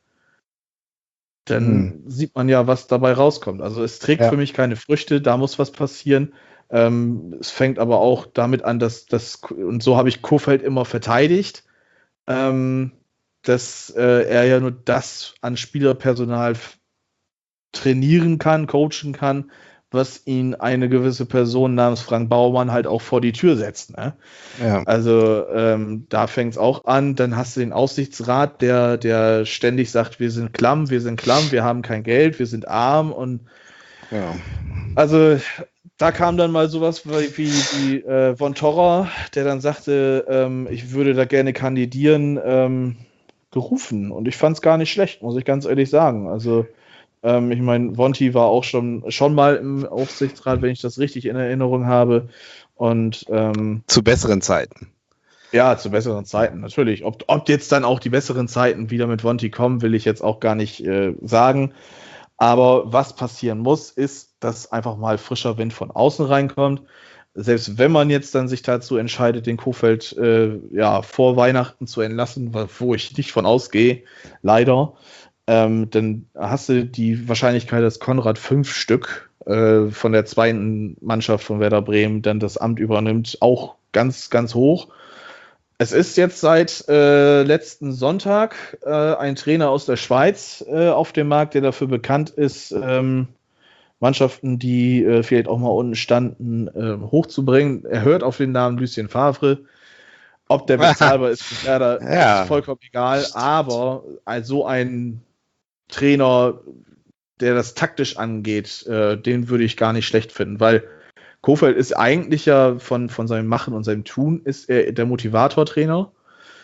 Speaker 3: dann
Speaker 2: Mhm.
Speaker 3: sieht man ja, was dabei rauskommt. Also es trägt
Speaker 2: Ja.
Speaker 3: für mich keine Früchte, da muss was passieren. Ähm, es fängt aber auch damit an, dass das, und so habe ich Kofeld immer verteidigt, ähm, dass äh, er ja nur das an Spielerpersonal f- trainieren kann, coachen kann, was ihn eine gewisse Person namens Frank Baumann halt auch vor die Tür setzt. Ne?
Speaker 2: Ja.
Speaker 3: Also ähm, da fängt es auch an. Dann hast du den Aufsichtsrat, der, der ständig sagt, wir sind klamm, wir sind klamm, wir haben kein Geld, wir sind arm. Und
Speaker 2: Ja.
Speaker 3: also da kam dann mal sowas wie, wie, wie äh, Von Torra, der dann sagte, ähm, ich würde da gerne kandidieren, ähm, gerufen. Und ich fand es gar nicht schlecht, muss ich ganz ehrlich sagen. Also ähm, ich meine, Vonti war auch schon, schon mal im Aufsichtsrat, wenn ich das richtig in Erinnerung habe. Und ähm,
Speaker 2: Zu besseren Zeiten.
Speaker 3: ja, zu besseren Zeiten, natürlich. Ob, ob jetzt dann auch die besseren Zeiten wieder mit Vonti kommen, will ich jetzt auch gar nicht äh, sagen. Aber was passieren muss, ist, dass einfach mal frischer Wind von außen reinkommt. Selbst wenn man jetzt dann sich dazu entscheidet, den Kofeld äh, ja, vor Weihnachten zu entlassen, wo ich nicht von ausgehe, leider, ähm, dann hast du die Wahrscheinlichkeit, dass Konrad fünf Stück äh, von der zweiten Mannschaft von Werder Bremen dann das Amt übernimmt, auch ganz, ganz hoch. Es ist jetzt seit äh, letzten Sonntag äh, ein Trainer aus der Schweiz äh, auf dem Markt, der dafür bekannt ist, ähm, Mannschaften, die äh, vielleicht auch mal unten standen, äh, hochzubringen. Er hört auf den Namen Lucien Favre. Ob der bezahlbar ist für Werder,
Speaker 2: Ja.
Speaker 3: ist vollkommen egal. Aber äh, so ein Trainer, der das taktisch angeht, äh, den würde ich gar nicht schlecht finden, weil Kofeld ist eigentlich ja von, von seinem Machen und seinem Tun ist er der Motivator-Trainer.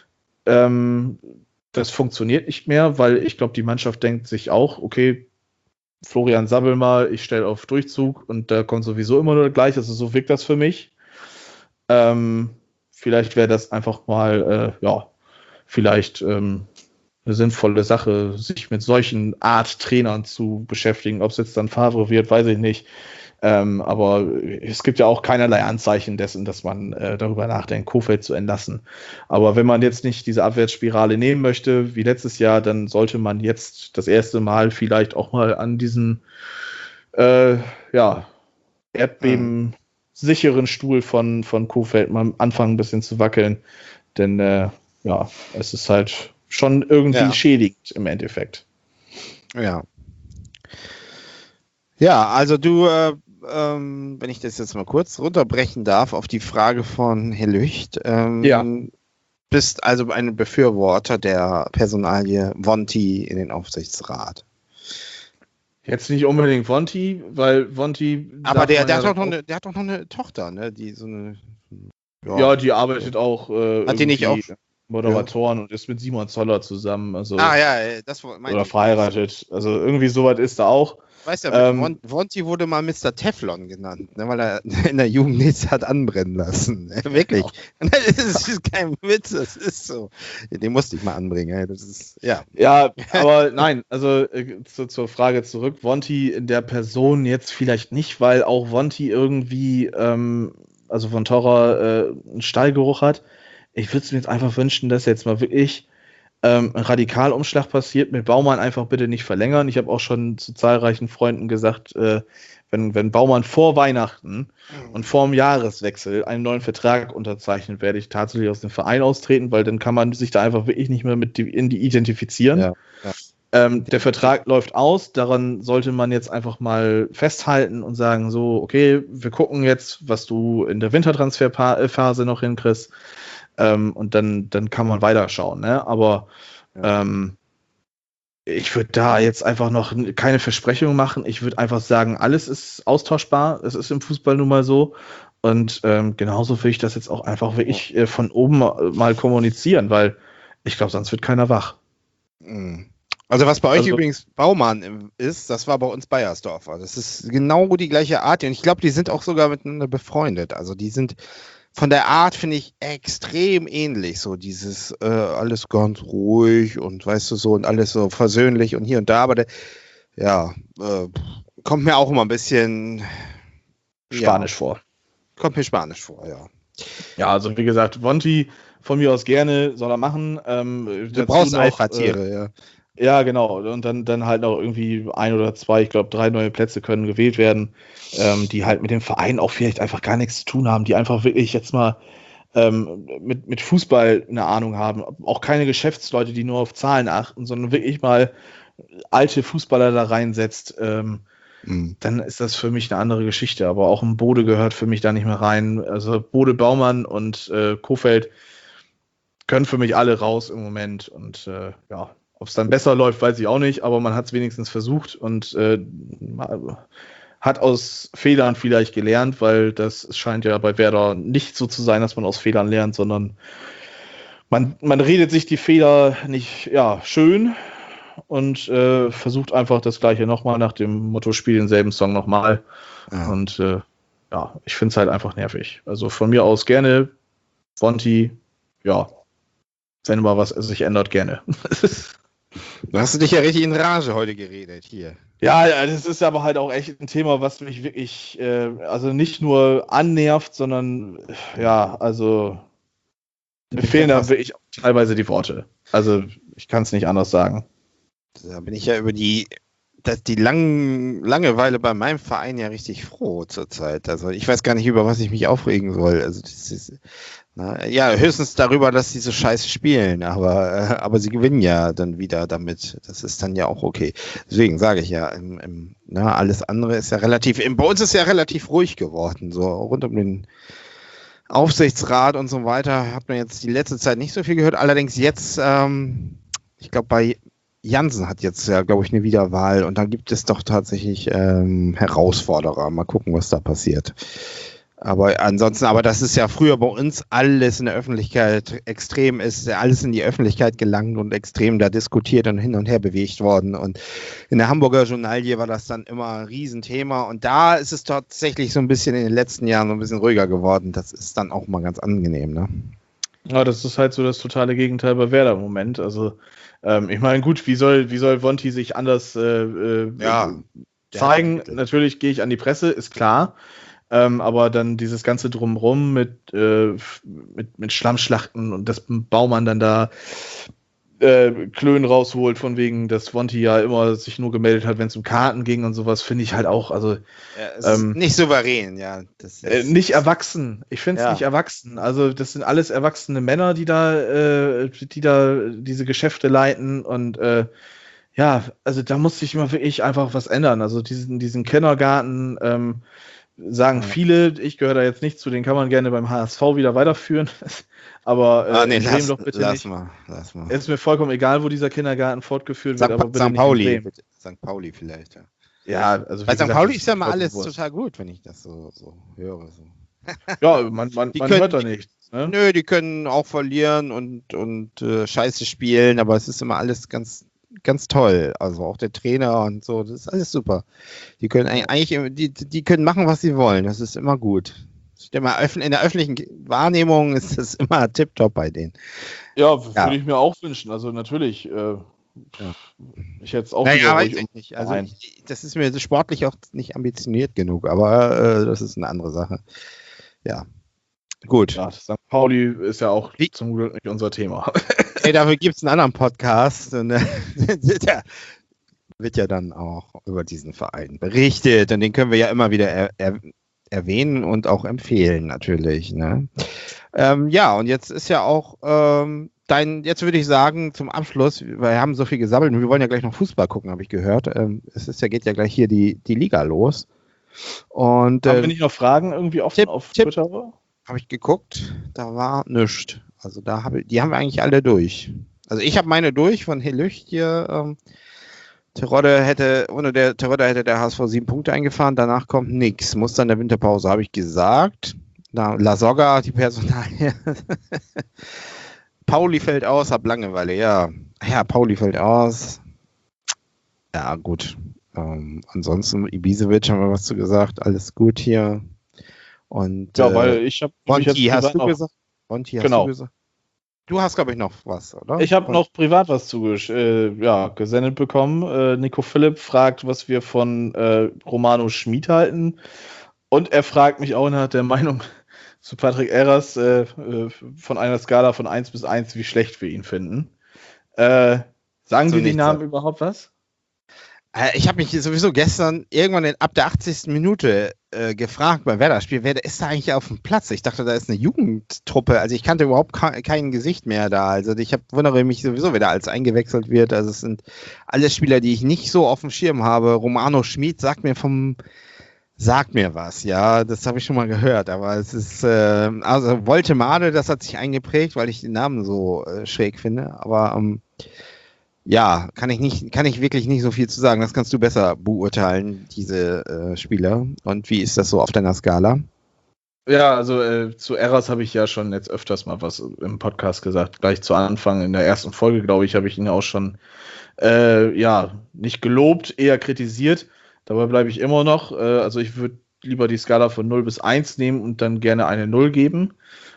Speaker 3: ähm, das funktioniert nicht mehr, weil ich glaube, die Mannschaft denkt sich auch, okay, Florian sabbel mal, ich stelle auf Durchzug und da kommt sowieso immer nur gleich, also so wirkt das für mich. Ähm, vielleicht wäre das einfach mal, äh, ja, vielleicht ähm, eine sinnvolle Sache, sich mit solchen Art Trainern zu beschäftigen. Ob es jetzt dann Favre wird, weiß ich nicht. Ähm, aber es gibt ja auch keinerlei Anzeichen dessen, dass man äh, darüber nachdenkt, Kohfeldt zu entlassen. Aber wenn man jetzt nicht diese Abwärtsspirale nehmen möchte, wie letztes Jahr, dann sollte man jetzt das erste Mal vielleicht auch mal an diesen äh, ja, erdbebensicheren Stuhl von, von Kohfeldt mal anfangen, ein bisschen zu wackeln. Denn äh, ja, es ist halt schon irgendwie
Speaker 2: Ja.
Speaker 3: schädigend im Endeffekt.
Speaker 2: Ja. Ja, also du, äh, ähm, wenn ich das jetzt mal kurz runterbrechen darf auf die Frage von Herr Lücht, ähm,
Speaker 3: Ja.
Speaker 2: bist also ein Befürworter der Personalie Vonti in den Aufsichtsrat.
Speaker 3: Jetzt nicht unbedingt Vonti, weil Vonti.
Speaker 2: Aber
Speaker 3: darf
Speaker 2: der,
Speaker 3: man
Speaker 2: der,
Speaker 3: ja
Speaker 2: hat doch noch
Speaker 3: auch-
Speaker 2: eine, der hat doch noch eine Tochter, ne? Die so eine.
Speaker 3: Ja, die arbeitet auch äh,
Speaker 2: Hat die nicht
Speaker 3: irgendwie
Speaker 2: auch-
Speaker 3: Moderatoren und ist mit Simon Zoller zusammen, also
Speaker 2: Ah ja, äh, das meinte
Speaker 3: oder
Speaker 2: ich.
Speaker 3: verheiratet. Also irgendwie soweit ist da auch.
Speaker 2: Weißt ja,
Speaker 3: Ähm,
Speaker 2: Von, Vonti wurde mal Mister Teflon genannt, ne, weil er in der Jugend nichts hat anbrennen lassen. Ne, wirklich. Das ist kein Witz, das ist so. Den musste ich mal anbringen. ey, Das ist, ja.
Speaker 3: Ja, aber nein, also äh, zu, zur Frage zurück. Vonti in der Person jetzt vielleicht nicht, weil auch Vonti irgendwie, ähm, also von Torra, äh, einen Stallgeruch hat. Ich würde es mir jetzt einfach wünschen, dass jetzt mal wirklich ähm, ein Radikalumschlag passiert, mit Baumann einfach bitte nicht verlängern. Ich habe auch schon zu zahlreichen Freunden gesagt, äh, wenn, wenn Baumann vor Weihnachten und vor dem Jahreswechsel einen neuen Vertrag unterzeichnet, werde ich tatsächlich aus dem Verein austreten, weil dann kann man sich da einfach wirklich nicht mehr mit die, in die identifizieren.
Speaker 2: Ja, ja.
Speaker 3: Ähm, der Vertrag läuft aus, daran sollte man jetzt einfach mal festhalten und sagen, so, okay, wir gucken jetzt, was du in der Wintertransferphase noch hinkriegst. Ähm, und dann, dann kann man weiterschauen. Ne? Aber
Speaker 2: Ja.
Speaker 3: ähm, ich würde da jetzt einfach noch keine Versprechungen machen. Ich würde einfach sagen, alles ist austauschbar. Es ist im Fußball nun mal so. Und ähm, genauso will ich das jetzt auch einfach wirklich äh, von oben mal kommunizieren, weil ich glaube, sonst wird keiner wach.
Speaker 2: Mhm. Also was bei euch
Speaker 3: Also-
Speaker 2: übrigens Baumann ist, das war bei uns Bayersdorfer. Das ist genau die gleiche Art. Und ich glaube, die sind auch sogar miteinander befreundet. Also die sind von der Art, finde ich, extrem ähnlich. So dieses äh, alles ganz ruhig und weißt du so und alles so versöhnlich und hier und da. Aber der, ja, äh, kommt mir auch immer ein bisschen
Speaker 3: Spanisch
Speaker 2: ja,
Speaker 3: vor.
Speaker 2: kommt mir Spanisch vor, ja.
Speaker 3: Ja, also wie gesagt, Vonti von mir aus gerne soll er machen. Ähm,
Speaker 2: Du
Speaker 3: dazu
Speaker 2: brauchst
Speaker 3: noch,
Speaker 2: Alpha-Tiere, ja.
Speaker 3: Äh, ja, genau. Und dann, dann halt noch irgendwie ein oder zwei, ich glaube, drei neue Plätze können gewählt werden, ähm, die halt mit dem Verein auch vielleicht einfach gar nichts zu tun haben, die einfach wirklich jetzt mal ähm, mit, mit Fußball eine Ahnung haben. Auch keine Geschäftsleute, die nur auf Zahlen achten, sondern wirklich mal alte Fußballer da reinsetzt. Ähm,
Speaker 2: Mhm.
Speaker 3: dann ist das für mich eine andere Geschichte. Aber auch ein Bode gehört für mich da nicht mehr rein. Also Bode, Baumann und äh, Kohfeldt können für mich alle raus im Moment. Und äh, ja, ob es dann besser läuft, weiß ich auch nicht. Aber man hat es wenigstens versucht und äh, hat aus Fehlern vielleicht gelernt, weil das scheint ja bei Werder nicht so zu sein, dass man aus Fehlern lernt, sondern man, man redet sich die Fehler nicht ja, schön und äh, versucht einfach das Gleiche nochmal nach dem Motto, spiel denselben Song nochmal.
Speaker 2: Ja.
Speaker 3: Und äh, ja, ich finde es halt einfach nervig. Also von mir aus gerne, Vonti, ja, wenn mal was sich ändert, gerne.
Speaker 2: Da hast du dich ja richtig in Rage heute geredet hier.
Speaker 3: Ja, ja, das ist aber halt auch echt ein Thema, was mich wirklich, äh, also nicht nur annervt, sondern ja, also mir fehlen da wirklich teilweise die Worte. Also ich kann es nicht anders sagen.
Speaker 2: Da bin ich ja über die, dass die lang, Langeweile bei meinem Verein ja richtig froh zurzeit. Also ich weiß gar nicht, über was ich mich aufregen soll. Also das ist, na, ja, höchstens darüber, dass sie so scheiße spielen, aber, äh, aber sie gewinnen ja dann wieder damit. Das ist dann ja auch okay. Deswegen sage ich ja, im, im, na, alles andere ist ja relativ, im, bei uns ist ja relativ ruhig geworden, so rund um den Aufsichtsrat und so weiter hat man jetzt die letzte Zeit nicht so viel gehört. Allerdings jetzt, ähm, ich glaube bei Jansen hat jetzt ja, glaube ich, eine Wiederwahl und da gibt es doch tatsächlich ähm, Herausforderer. Mal gucken, was da passiert. Aber ansonsten, aber das ist ja früher bei uns alles in der Öffentlichkeit extrem, ist ja alles in die Öffentlichkeit gelangt und extrem da diskutiert und hin und her bewegt worden. Und in der Hamburger Journalie war das dann immer ein Riesenthema. Und da ist es tatsächlich so ein bisschen in den letzten Jahren so ein bisschen ruhiger geworden. Das ist dann auch mal ganz angenehm, ne?
Speaker 3: Ja, das ist halt so das totale Gegenteil bei Werder im Moment. Also, ähm, ich meine, gut, wie soll, wie soll Vonti sich anders äh, äh,
Speaker 2: Ja.
Speaker 3: zeigen? Natürlich gehe ich an die Presse, ist klar. Ähm, aber dann dieses ganze Drumrum mit, äh, mit, mit Schlammschlachten und dass Baumann dann da äh, Klönen rausholt, von wegen, dass Vonti ja immer sich nur gemeldet hat, wenn es um Karten ging und sowas, finde ich halt auch, also
Speaker 2: Ja, es
Speaker 3: ähm,
Speaker 2: ist nicht souverän, ja. Das
Speaker 3: äh,
Speaker 2: ist,
Speaker 3: nicht erwachsen. Ich finde es
Speaker 2: Ja.
Speaker 3: nicht erwachsen. Also das sind alles erwachsene Männer, die da, äh, die da diese Geschäfte leiten und äh, ja, also da muss sich immer wirklich einfach was ändern. Also diesen, diesen Kindergarten, ähm, sagen
Speaker 2: Ja.
Speaker 3: viele, ich gehöre da jetzt nicht zu, den kann man gerne beim H S V wieder weiterführen. Aber äh,
Speaker 2: ah, nee,
Speaker 3: in Bremen
Speaker 2: lass,
Speaker 3: doch bitte
Speaker 2: lass
Speaker 3: nicht.
Speaker 2: mal, lass mal.
Speaker 3: Es ist mir vollkommen egal, wo dieser Kindergarten fortgeführt wird,
Speaker 2: Sankt,
Speaker 3: aber bitte
Speaker 2: Sankt
Speaker 3: nicht in
Speaker 2: Pauli.
Speaker 3: Bremen.
Speaker 2: bitte. Sankt Pauli vielleicht, ja.
Speaker 3: Ja, also
Speaker 2: Bei
Speaker 3: wie
Speaker 2: Sankt
Speaker 3: gesagt,
Speaker 2: Pauli
Speaker 3: das
Speaker 2: ist ja mal
Speaker 3: vollkommen
Speaker 2: alles
Speaker 3: Wurst.
Speaker 2: total gut, wenn ich das so, so höre. So.
Speaker 3: Ja, man, man,
Speaker 2: Die
Speaker 3: man
Speaker 2: können-
Speaker 3: hört da nichts. Ne?
Speaker 2: Nö, die können auch verlieren und, und äh, Scheiße spielen, aber es ist immer alles ganz, ganz toll. Also auch der Trainer und so, das ist alles super. Die können eigentlich, eigentlich immer- die, die können machen, was sie wollen. Das ist immer gut. Ich denke mal, öff- in der öffentlichen Wahrnehmung ist das immer tipptopp bei denen.
Speaker 3: Ja, würde
Speaker 2: Ja.
Speaker 3: ich mir auch wünschen. Also natürlich, äh, ich hätte es auch
Speaker 2: Naja,
Speaker 3: lieber
Speaker 2: weiß
Speaker 3: ruhig
Speaker 2: ich
Speaker 3: um-
Speaker 2: nicht. Also
Speaker 3: Nein.
Speaker 2: ich, das ist mir sportlich auch nicht ambitioniert genug, aber äh, das ist eine andere Sache. Ja. Gut.
Speaker 3: Ja, Sankt Pauli ist ja auch
Speaker 2: Wie-
Speaker 3: zum Glück nicht unser Thema.
Speaker 2: Ey, dafür gibt es einen anderen Podcast. Und, äh, der wird ja dann auch über diesen Verein berichtet. Und den können wir ja immer wieder er, er, erwähnen und auch empfehlen, natürlich. Ne? Ähm, ja, und jetzt ist ja auch ähm, dein, jetzt würde ich sagen, zum Abschluss, weil wir haben so viel gesammelt und wir wollen ja gleich noch Fußball gucken, habe ich gehört. Ähm, es ist ja, geht ja gleich hier die, die Liga los. Und
Speaker 3: Haben
Speaker 2: äh,
Speaker 3: wir nicht noch Fragen irgendwie offen
Speaker 2: Tipp,
Speaker 3: auf
Speaker 2: Tipp.
Speaker 3: Twitter?
Speaker 2: habe ich geguckt, da war nichts. Also da habe die haben wir eigentlich alle durch. Also ich habe meine durch von Helücht hier. Ähm, Terodde hätte, ohne der Terodde hätte der H S V sieben Punkte eingefahren, danach kommt nichts. Muss dann der Winterpause, habe ich gesagt. Na, La Soga, die Personalie. Pauli fällt aus, hab Langeweile, ja. Ja, Pauli fällt aus. Ja, gut. Ähm, ansonsten, Ibisevic haben wir was zu gesagt, alles gut hier. Und
Speaker 3: Ja,
Speaker 2: äh,
Speaker 3: weil ich habe
Speaker 2: Monty, hast du
Speaker 3: noch,
Speaker 2: gesagt? Monty, hast
Speaker 3: Genau.
Speaker 2: du gesagt? Du hast, glaube ich, noch was, oder?
Speaker 3: ich habe
Speaker 2: Von-
Speaker 3: noch privat was zugesch äh, ja, gesendet bekommen. Äh, Nico Philipp fragt, was wir von äh, Romano Schmid halten. Und er fragt mich auch nach der Meinung zu Patrick Erras äh, äh, von einer Skala von eins bis eins, wie schlecht wir ihn finden. Äh, sagen
Speaker 2: So
Speaker 3: dir die
Speaker 2: nichts
Speaker 3: Namen
Speaker 2: sagen.
Speaker 3: überhaupt was?
Speaker 2: Äh, Ich habe mich sowieso gestern irgendwann in, ab der achtzigsten Minute äh, gefragt beim Werder-Spiel, wer ist da eigentlich auf dem Platz? Ich dachte, da ist eine Jugendtruppe. Also ich kannte überhaupt ka- kein Gesicht mehr da. Also ich hab, wundere mich sowieso, wer da als eingewechselt wird. Also es sind alles Spieler, die ich nicht so auf dem Schirm habe. Romano Schmid sagt mir vom sagt mir was, ja, das habe ich schon mal gehört, aber es ist, äh, also Voltemade, das hat sich eingeprägt, weil ich den Namen so äh, schräg finde, aber ähm, ja, kann ich nicht, kann ich wirklich nicht so viel zu sagen. Das kannst du besser beurteilen, diese äh, Spieler. Und wie ist das so auf deiner Skala?
Speaker 3: Ja, also äh, zu Erras habe ich ja schon jetzt öfters mal was im Podcast gesagt. Gleich zu Anfang in der ersten Folge, glaube ich, habe ich ihn auch schon äh, ja nicht gelobt, eher kritisiert. Dabei bleibe ich immer noch. Äh, also ich würde lieber die Skala von null bis eins nehmen und dann gerne eine null geben.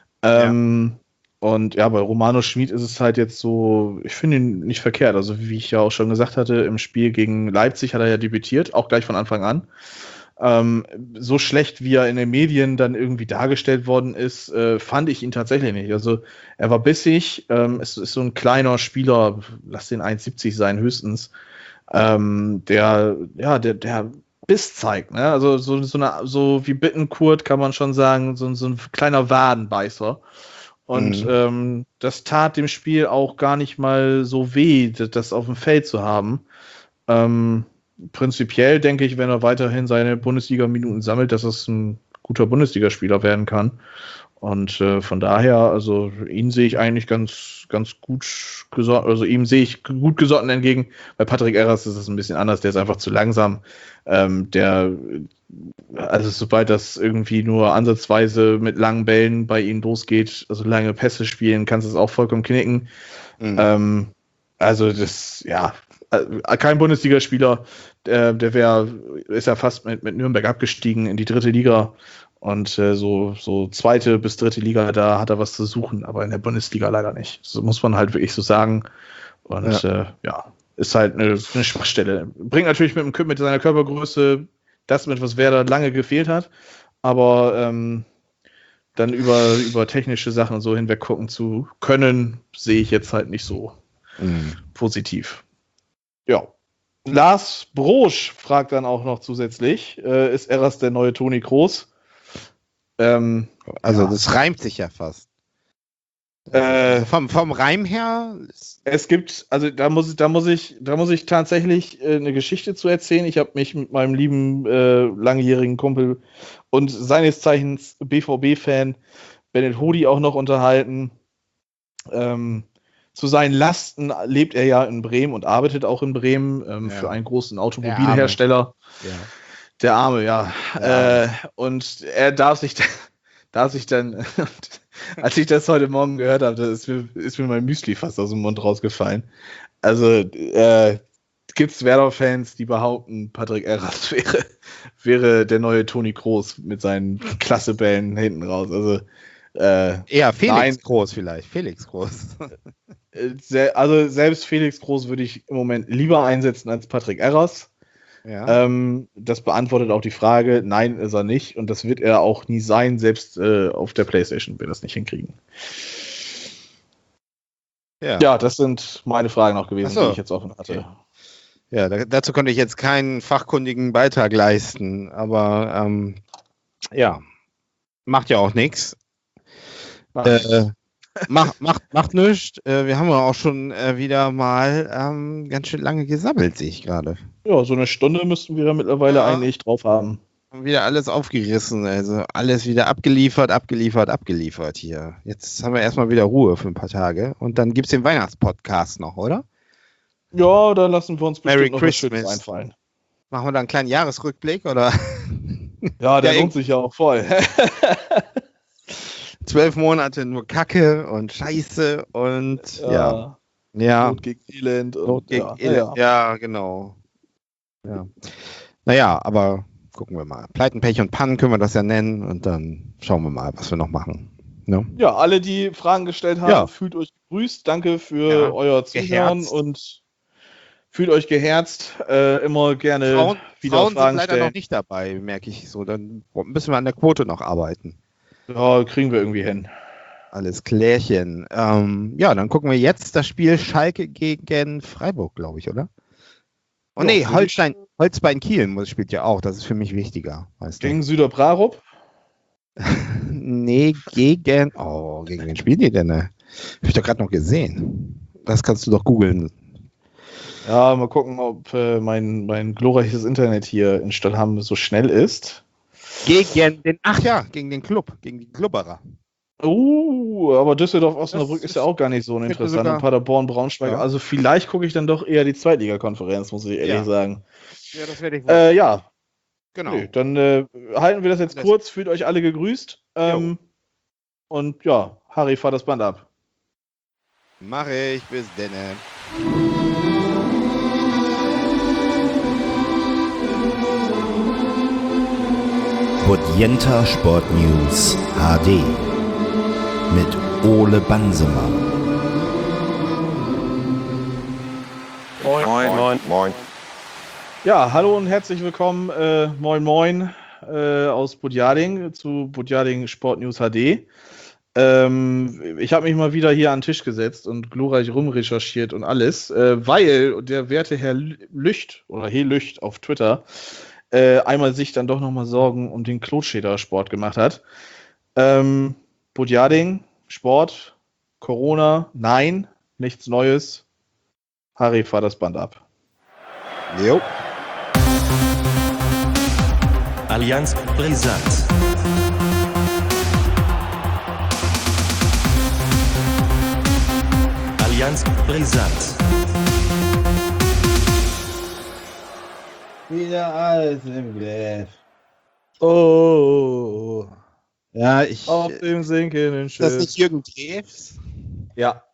Speaker 3: Ähm, Und ja, bei Romano Schmid ist es halt jetzt so, ich finde ihn nicht verkehrt. Also wie ich ja auch schon gesagt hatte, im Spiel gegen Leipzig hat er ja debütiert, auch gleich von Anfang an. Ähm, so schlecht, wie er in den Medien dann irgendwie dargestellt worden ist, äh, fand ich ihn tatsächlich nicht. Also er war bissig, ähm, es ist so ein kleiner Spieler, lass den eins siebzig sein höchstens, ähm, der, ja, der, der Biss zeigt, ne? Also so, so, eine, so wie Bittenkurt kann man schon sagen, so, so ein kleiner Wadenbeißer. Und
Speaker 2: Mhm.
Speaker 3: ähm, das tat dem Spiel auch gar nicht mal so weh, das, das auf dem Feld zu haben. Ähm, prinzipiell denke ich, wenn er weiterhin seine Bundesliga-Minuten sammelt, dass es ein guter Bundesligaspieler werden kann. Und äh, von daher, also ihn sehe ich eigentlich ganz, ganz gut gesonnen, also ihm sehe ich gut gesonnen entgegen. Bei Patrick Erras ist es ein bisschen anders, der ist einfach zu langsam. Ähm, der, also sobald das irgendwie nur ansatzweise mit langen Bällen bei ihm losgeht, also lange Pässe spielen, kannst du es auch vollkommen knicken. Mhm. Ähm, also das, ja, kein Bundesligaspieler, der, der wäre, ist ja fast mit, mit Nürnberg abgestiegen in die dritte Liga. Und äh, so, so zweite bis dritte Liga, da hat er was zu suchen, aber in der Bundesliga leider nicht. So muss man halt wirklich so sagen. Und ja, äh, ja ist halt eine, eine Schwachstelle. Bringt natürlich mit, dem, mit seiner Körpergröße das mit, was Werder lange gefehlt hat. Aber ähm, dann über, über technische Sachen und so hinweg gucken zu können, sehe ich jetzt halt nicht so mhm. positiv. Ja. Lars Brosch fragt dann auch noch zusätzlich, äh, ist Erras der neue Toni Kroos?
Speaker 2: Ähm, also ja. Das reimt sich ja fast. Äh, vom, vom Reim her?
Speaker 3: Es gibt, also da muss ich, da muss ich, da muss ich tatsächlich äh, eine Geschichte zu erzählen. Ich habe mich mit meinem lieben äh, langjährigen Kumpel und seines Zeichens B V B-Fan Bennett Hodi auch noch unterhalten. Ähm, zu seinen Lasten lebt er ja in Bremen und arbeitet auch in Bremen ähm, ja. für einen großen Automobilhersteller.
Speaker 2: Ja.
Speaker 3: Der Arme, ja. ja. Äh, und er darf sich, darf sich dann, als ich das heute Morgen gehört habe, ist mir, ist mir mein Müsli fast aus dem Mund rausgefallen. Also äh, gibt es Werder-Fans, die behaupten, Patrick Erras wäre, wäre der neue Toni Kroos mit seinen Klassebällen hinten raus. Also äh,
Speaker 2: eher Felix nein. Groß vielleicht. Felix Groß.
Speaker 3: Also selbst Felix Groß würde ich im Moment lieber einsetzen als Patrick Erras. Ja. Ähm, das beantwortet auch die Frage, nein, ist er nicht und das wird er auch nie sein, selbst äh, auf der PlayStation wird er das nicht hinkriegen. Ja, ja das sind meine Fragen noch gewesen, so. Die ich jetzt offen hatte.
Speaker 2: Okay. Ja, da, dazu konnte ich jetzt keinen fachkundigen Beitrag leisten, aber ähm, ja, macht ja auch nichts. Äh, macht, macht, macht nichts. Äh, wir haben ja auch schon äh, wieder mal ähm, ganz schön lange gesammelt, sehe ich gerade.
Speaker 3: Ja, so eine Stunde müssten wir da mittlerweile ja. eigentlich drauf haben.
Speaker 2: Wieder alles aufgerissen, also alles wieder abgeliefert, abgeliefert, abgeliefert hier. Jetzt haben wir erstmal wieder Ruhe für ein paar Tage und dann gibt es den Weihnachtspodcast noch, oder?
Speaker 3: Ja, da lassen wir uns bestimmt
Speaker 2: Merry
Speaker 3: noch
Speaker 2: Christmas.
Speaker 3: was Schönes einfallen.
Speaker 2: Machen wir da einen kleinen Jahresrückblick, oder?
Speaker 3: Ja, der ja, lohnt sich ja auch voll.
Speaker 2: Zwölf Monate nur Kacke und Scheiße und ja. Ja. ja.
Speaker 3: Not gegen Elend. Und,
Speaker 2: Not gegen ja. Elend. Ja, genau. Ja. Naja, aber gucken wir mal. Pleiten, Pech und Pannen können wir das ja nennen und dann schauen wir mal, was wir noch machen. Ne?
Speaker 3: Ja, alle, die Fragen gestellt haben, ja. fühlt euch gegrüßt. Danke für ja. euer Zuhören geherzt. Und fühlt euch geherzt. Äh, immer gerne
Speaker 2: Frauen,
Speaker 3: wieder
Speaker 2: Frauen
Speaker 3: Fragen
Speaker 2: sind leider
Speaker 3: stellen.
Speaker 2: noch nicht dabei, merke ich so. Dann müssen wir an der Quote noch arbeiten.
Speaker 3: Ja, kriegen wir irgendwie hin.
Speaker 2: Alles klärchen. Ähm, ja, dann gucken wir jetzt das Spiel Schalke gegen Freiburg, glaube ich, oder? Oh nee, Holstein, Holstein Kiel spielt ja auch. Das ist für mich wichtiger. Weißt
Speaker 3: gegen Süderbrarup?
Speaker 2: Nee, gegen... Oh, gegen wen spielt ihr denn? Ne? Hab ich doch gerade noch gesehen. Das kannst du doch googeln.
Speaker 3: Ja, mal gucken, ob äh, mein, mein glorreiches Internet hier in Stadthamm so schnell ist.
Speaker 2: Gegen den... Ach ja, gegen den Club. Gegen die Klubberer.
Speaker 3: Uh, aber Düsseldorf-Osnabrück ist ja auch gar nicht so interessant. Und Paderborn-Braunschweig. Ja. Also vielleicht gucke ich dann doch eher die Zweitliga-Konferenz, muss ich ehrlich ja. sagen.
Speaker 2: Ja, das werde ich
Speaker 3: wohl. Äh, ja.
Speaker 2: Genau.
Speaker 3: Nee, dann äh, halten wir das jetzt das kurz. Fühlt euch alle gegrüßt. Ähm, und ja, Harry, fahr das Band ab.
Speaker 2: Mach ich. Bis denne.
Speaker 1: Bodienta Sport News H D mit Ole Bansemann.
Speaker 3: Moin, moin, moin, moin. Ja, hallo und herzlich willkommen, äh, moin, moin, äh, aus Budjading zu Budjading Sport News H D. Ähm, ich habe mich mal wieder hier an den Tisch gesetzt und glorreich rumrecherchiert und alles, äh, weil der werte Herr Lücht oder He Lücht auf Twitter Äh, einmal sich dann doch nochmal Sorgen um den Klotscheder-Sport gemacht hat. Ähm, Budjading, Sport, Corona, nein, nichts Neues. Harry, fahr das Band ab.
Speaker 2: Jo.
Speaker 1: Allianz brisant.
Speaker 4: ganz brisant.
Speaker 5: Wieder alles im Griff.
Speaker 3: Oh,
Speaker 2: Ja, ich.
Speaker 3: auf dem sinkenden
Speaker 2: Ist das
Speaker 3: Schiff.
Speaker 2: nicht Jürgen Drews?
Speaker 3: Ja.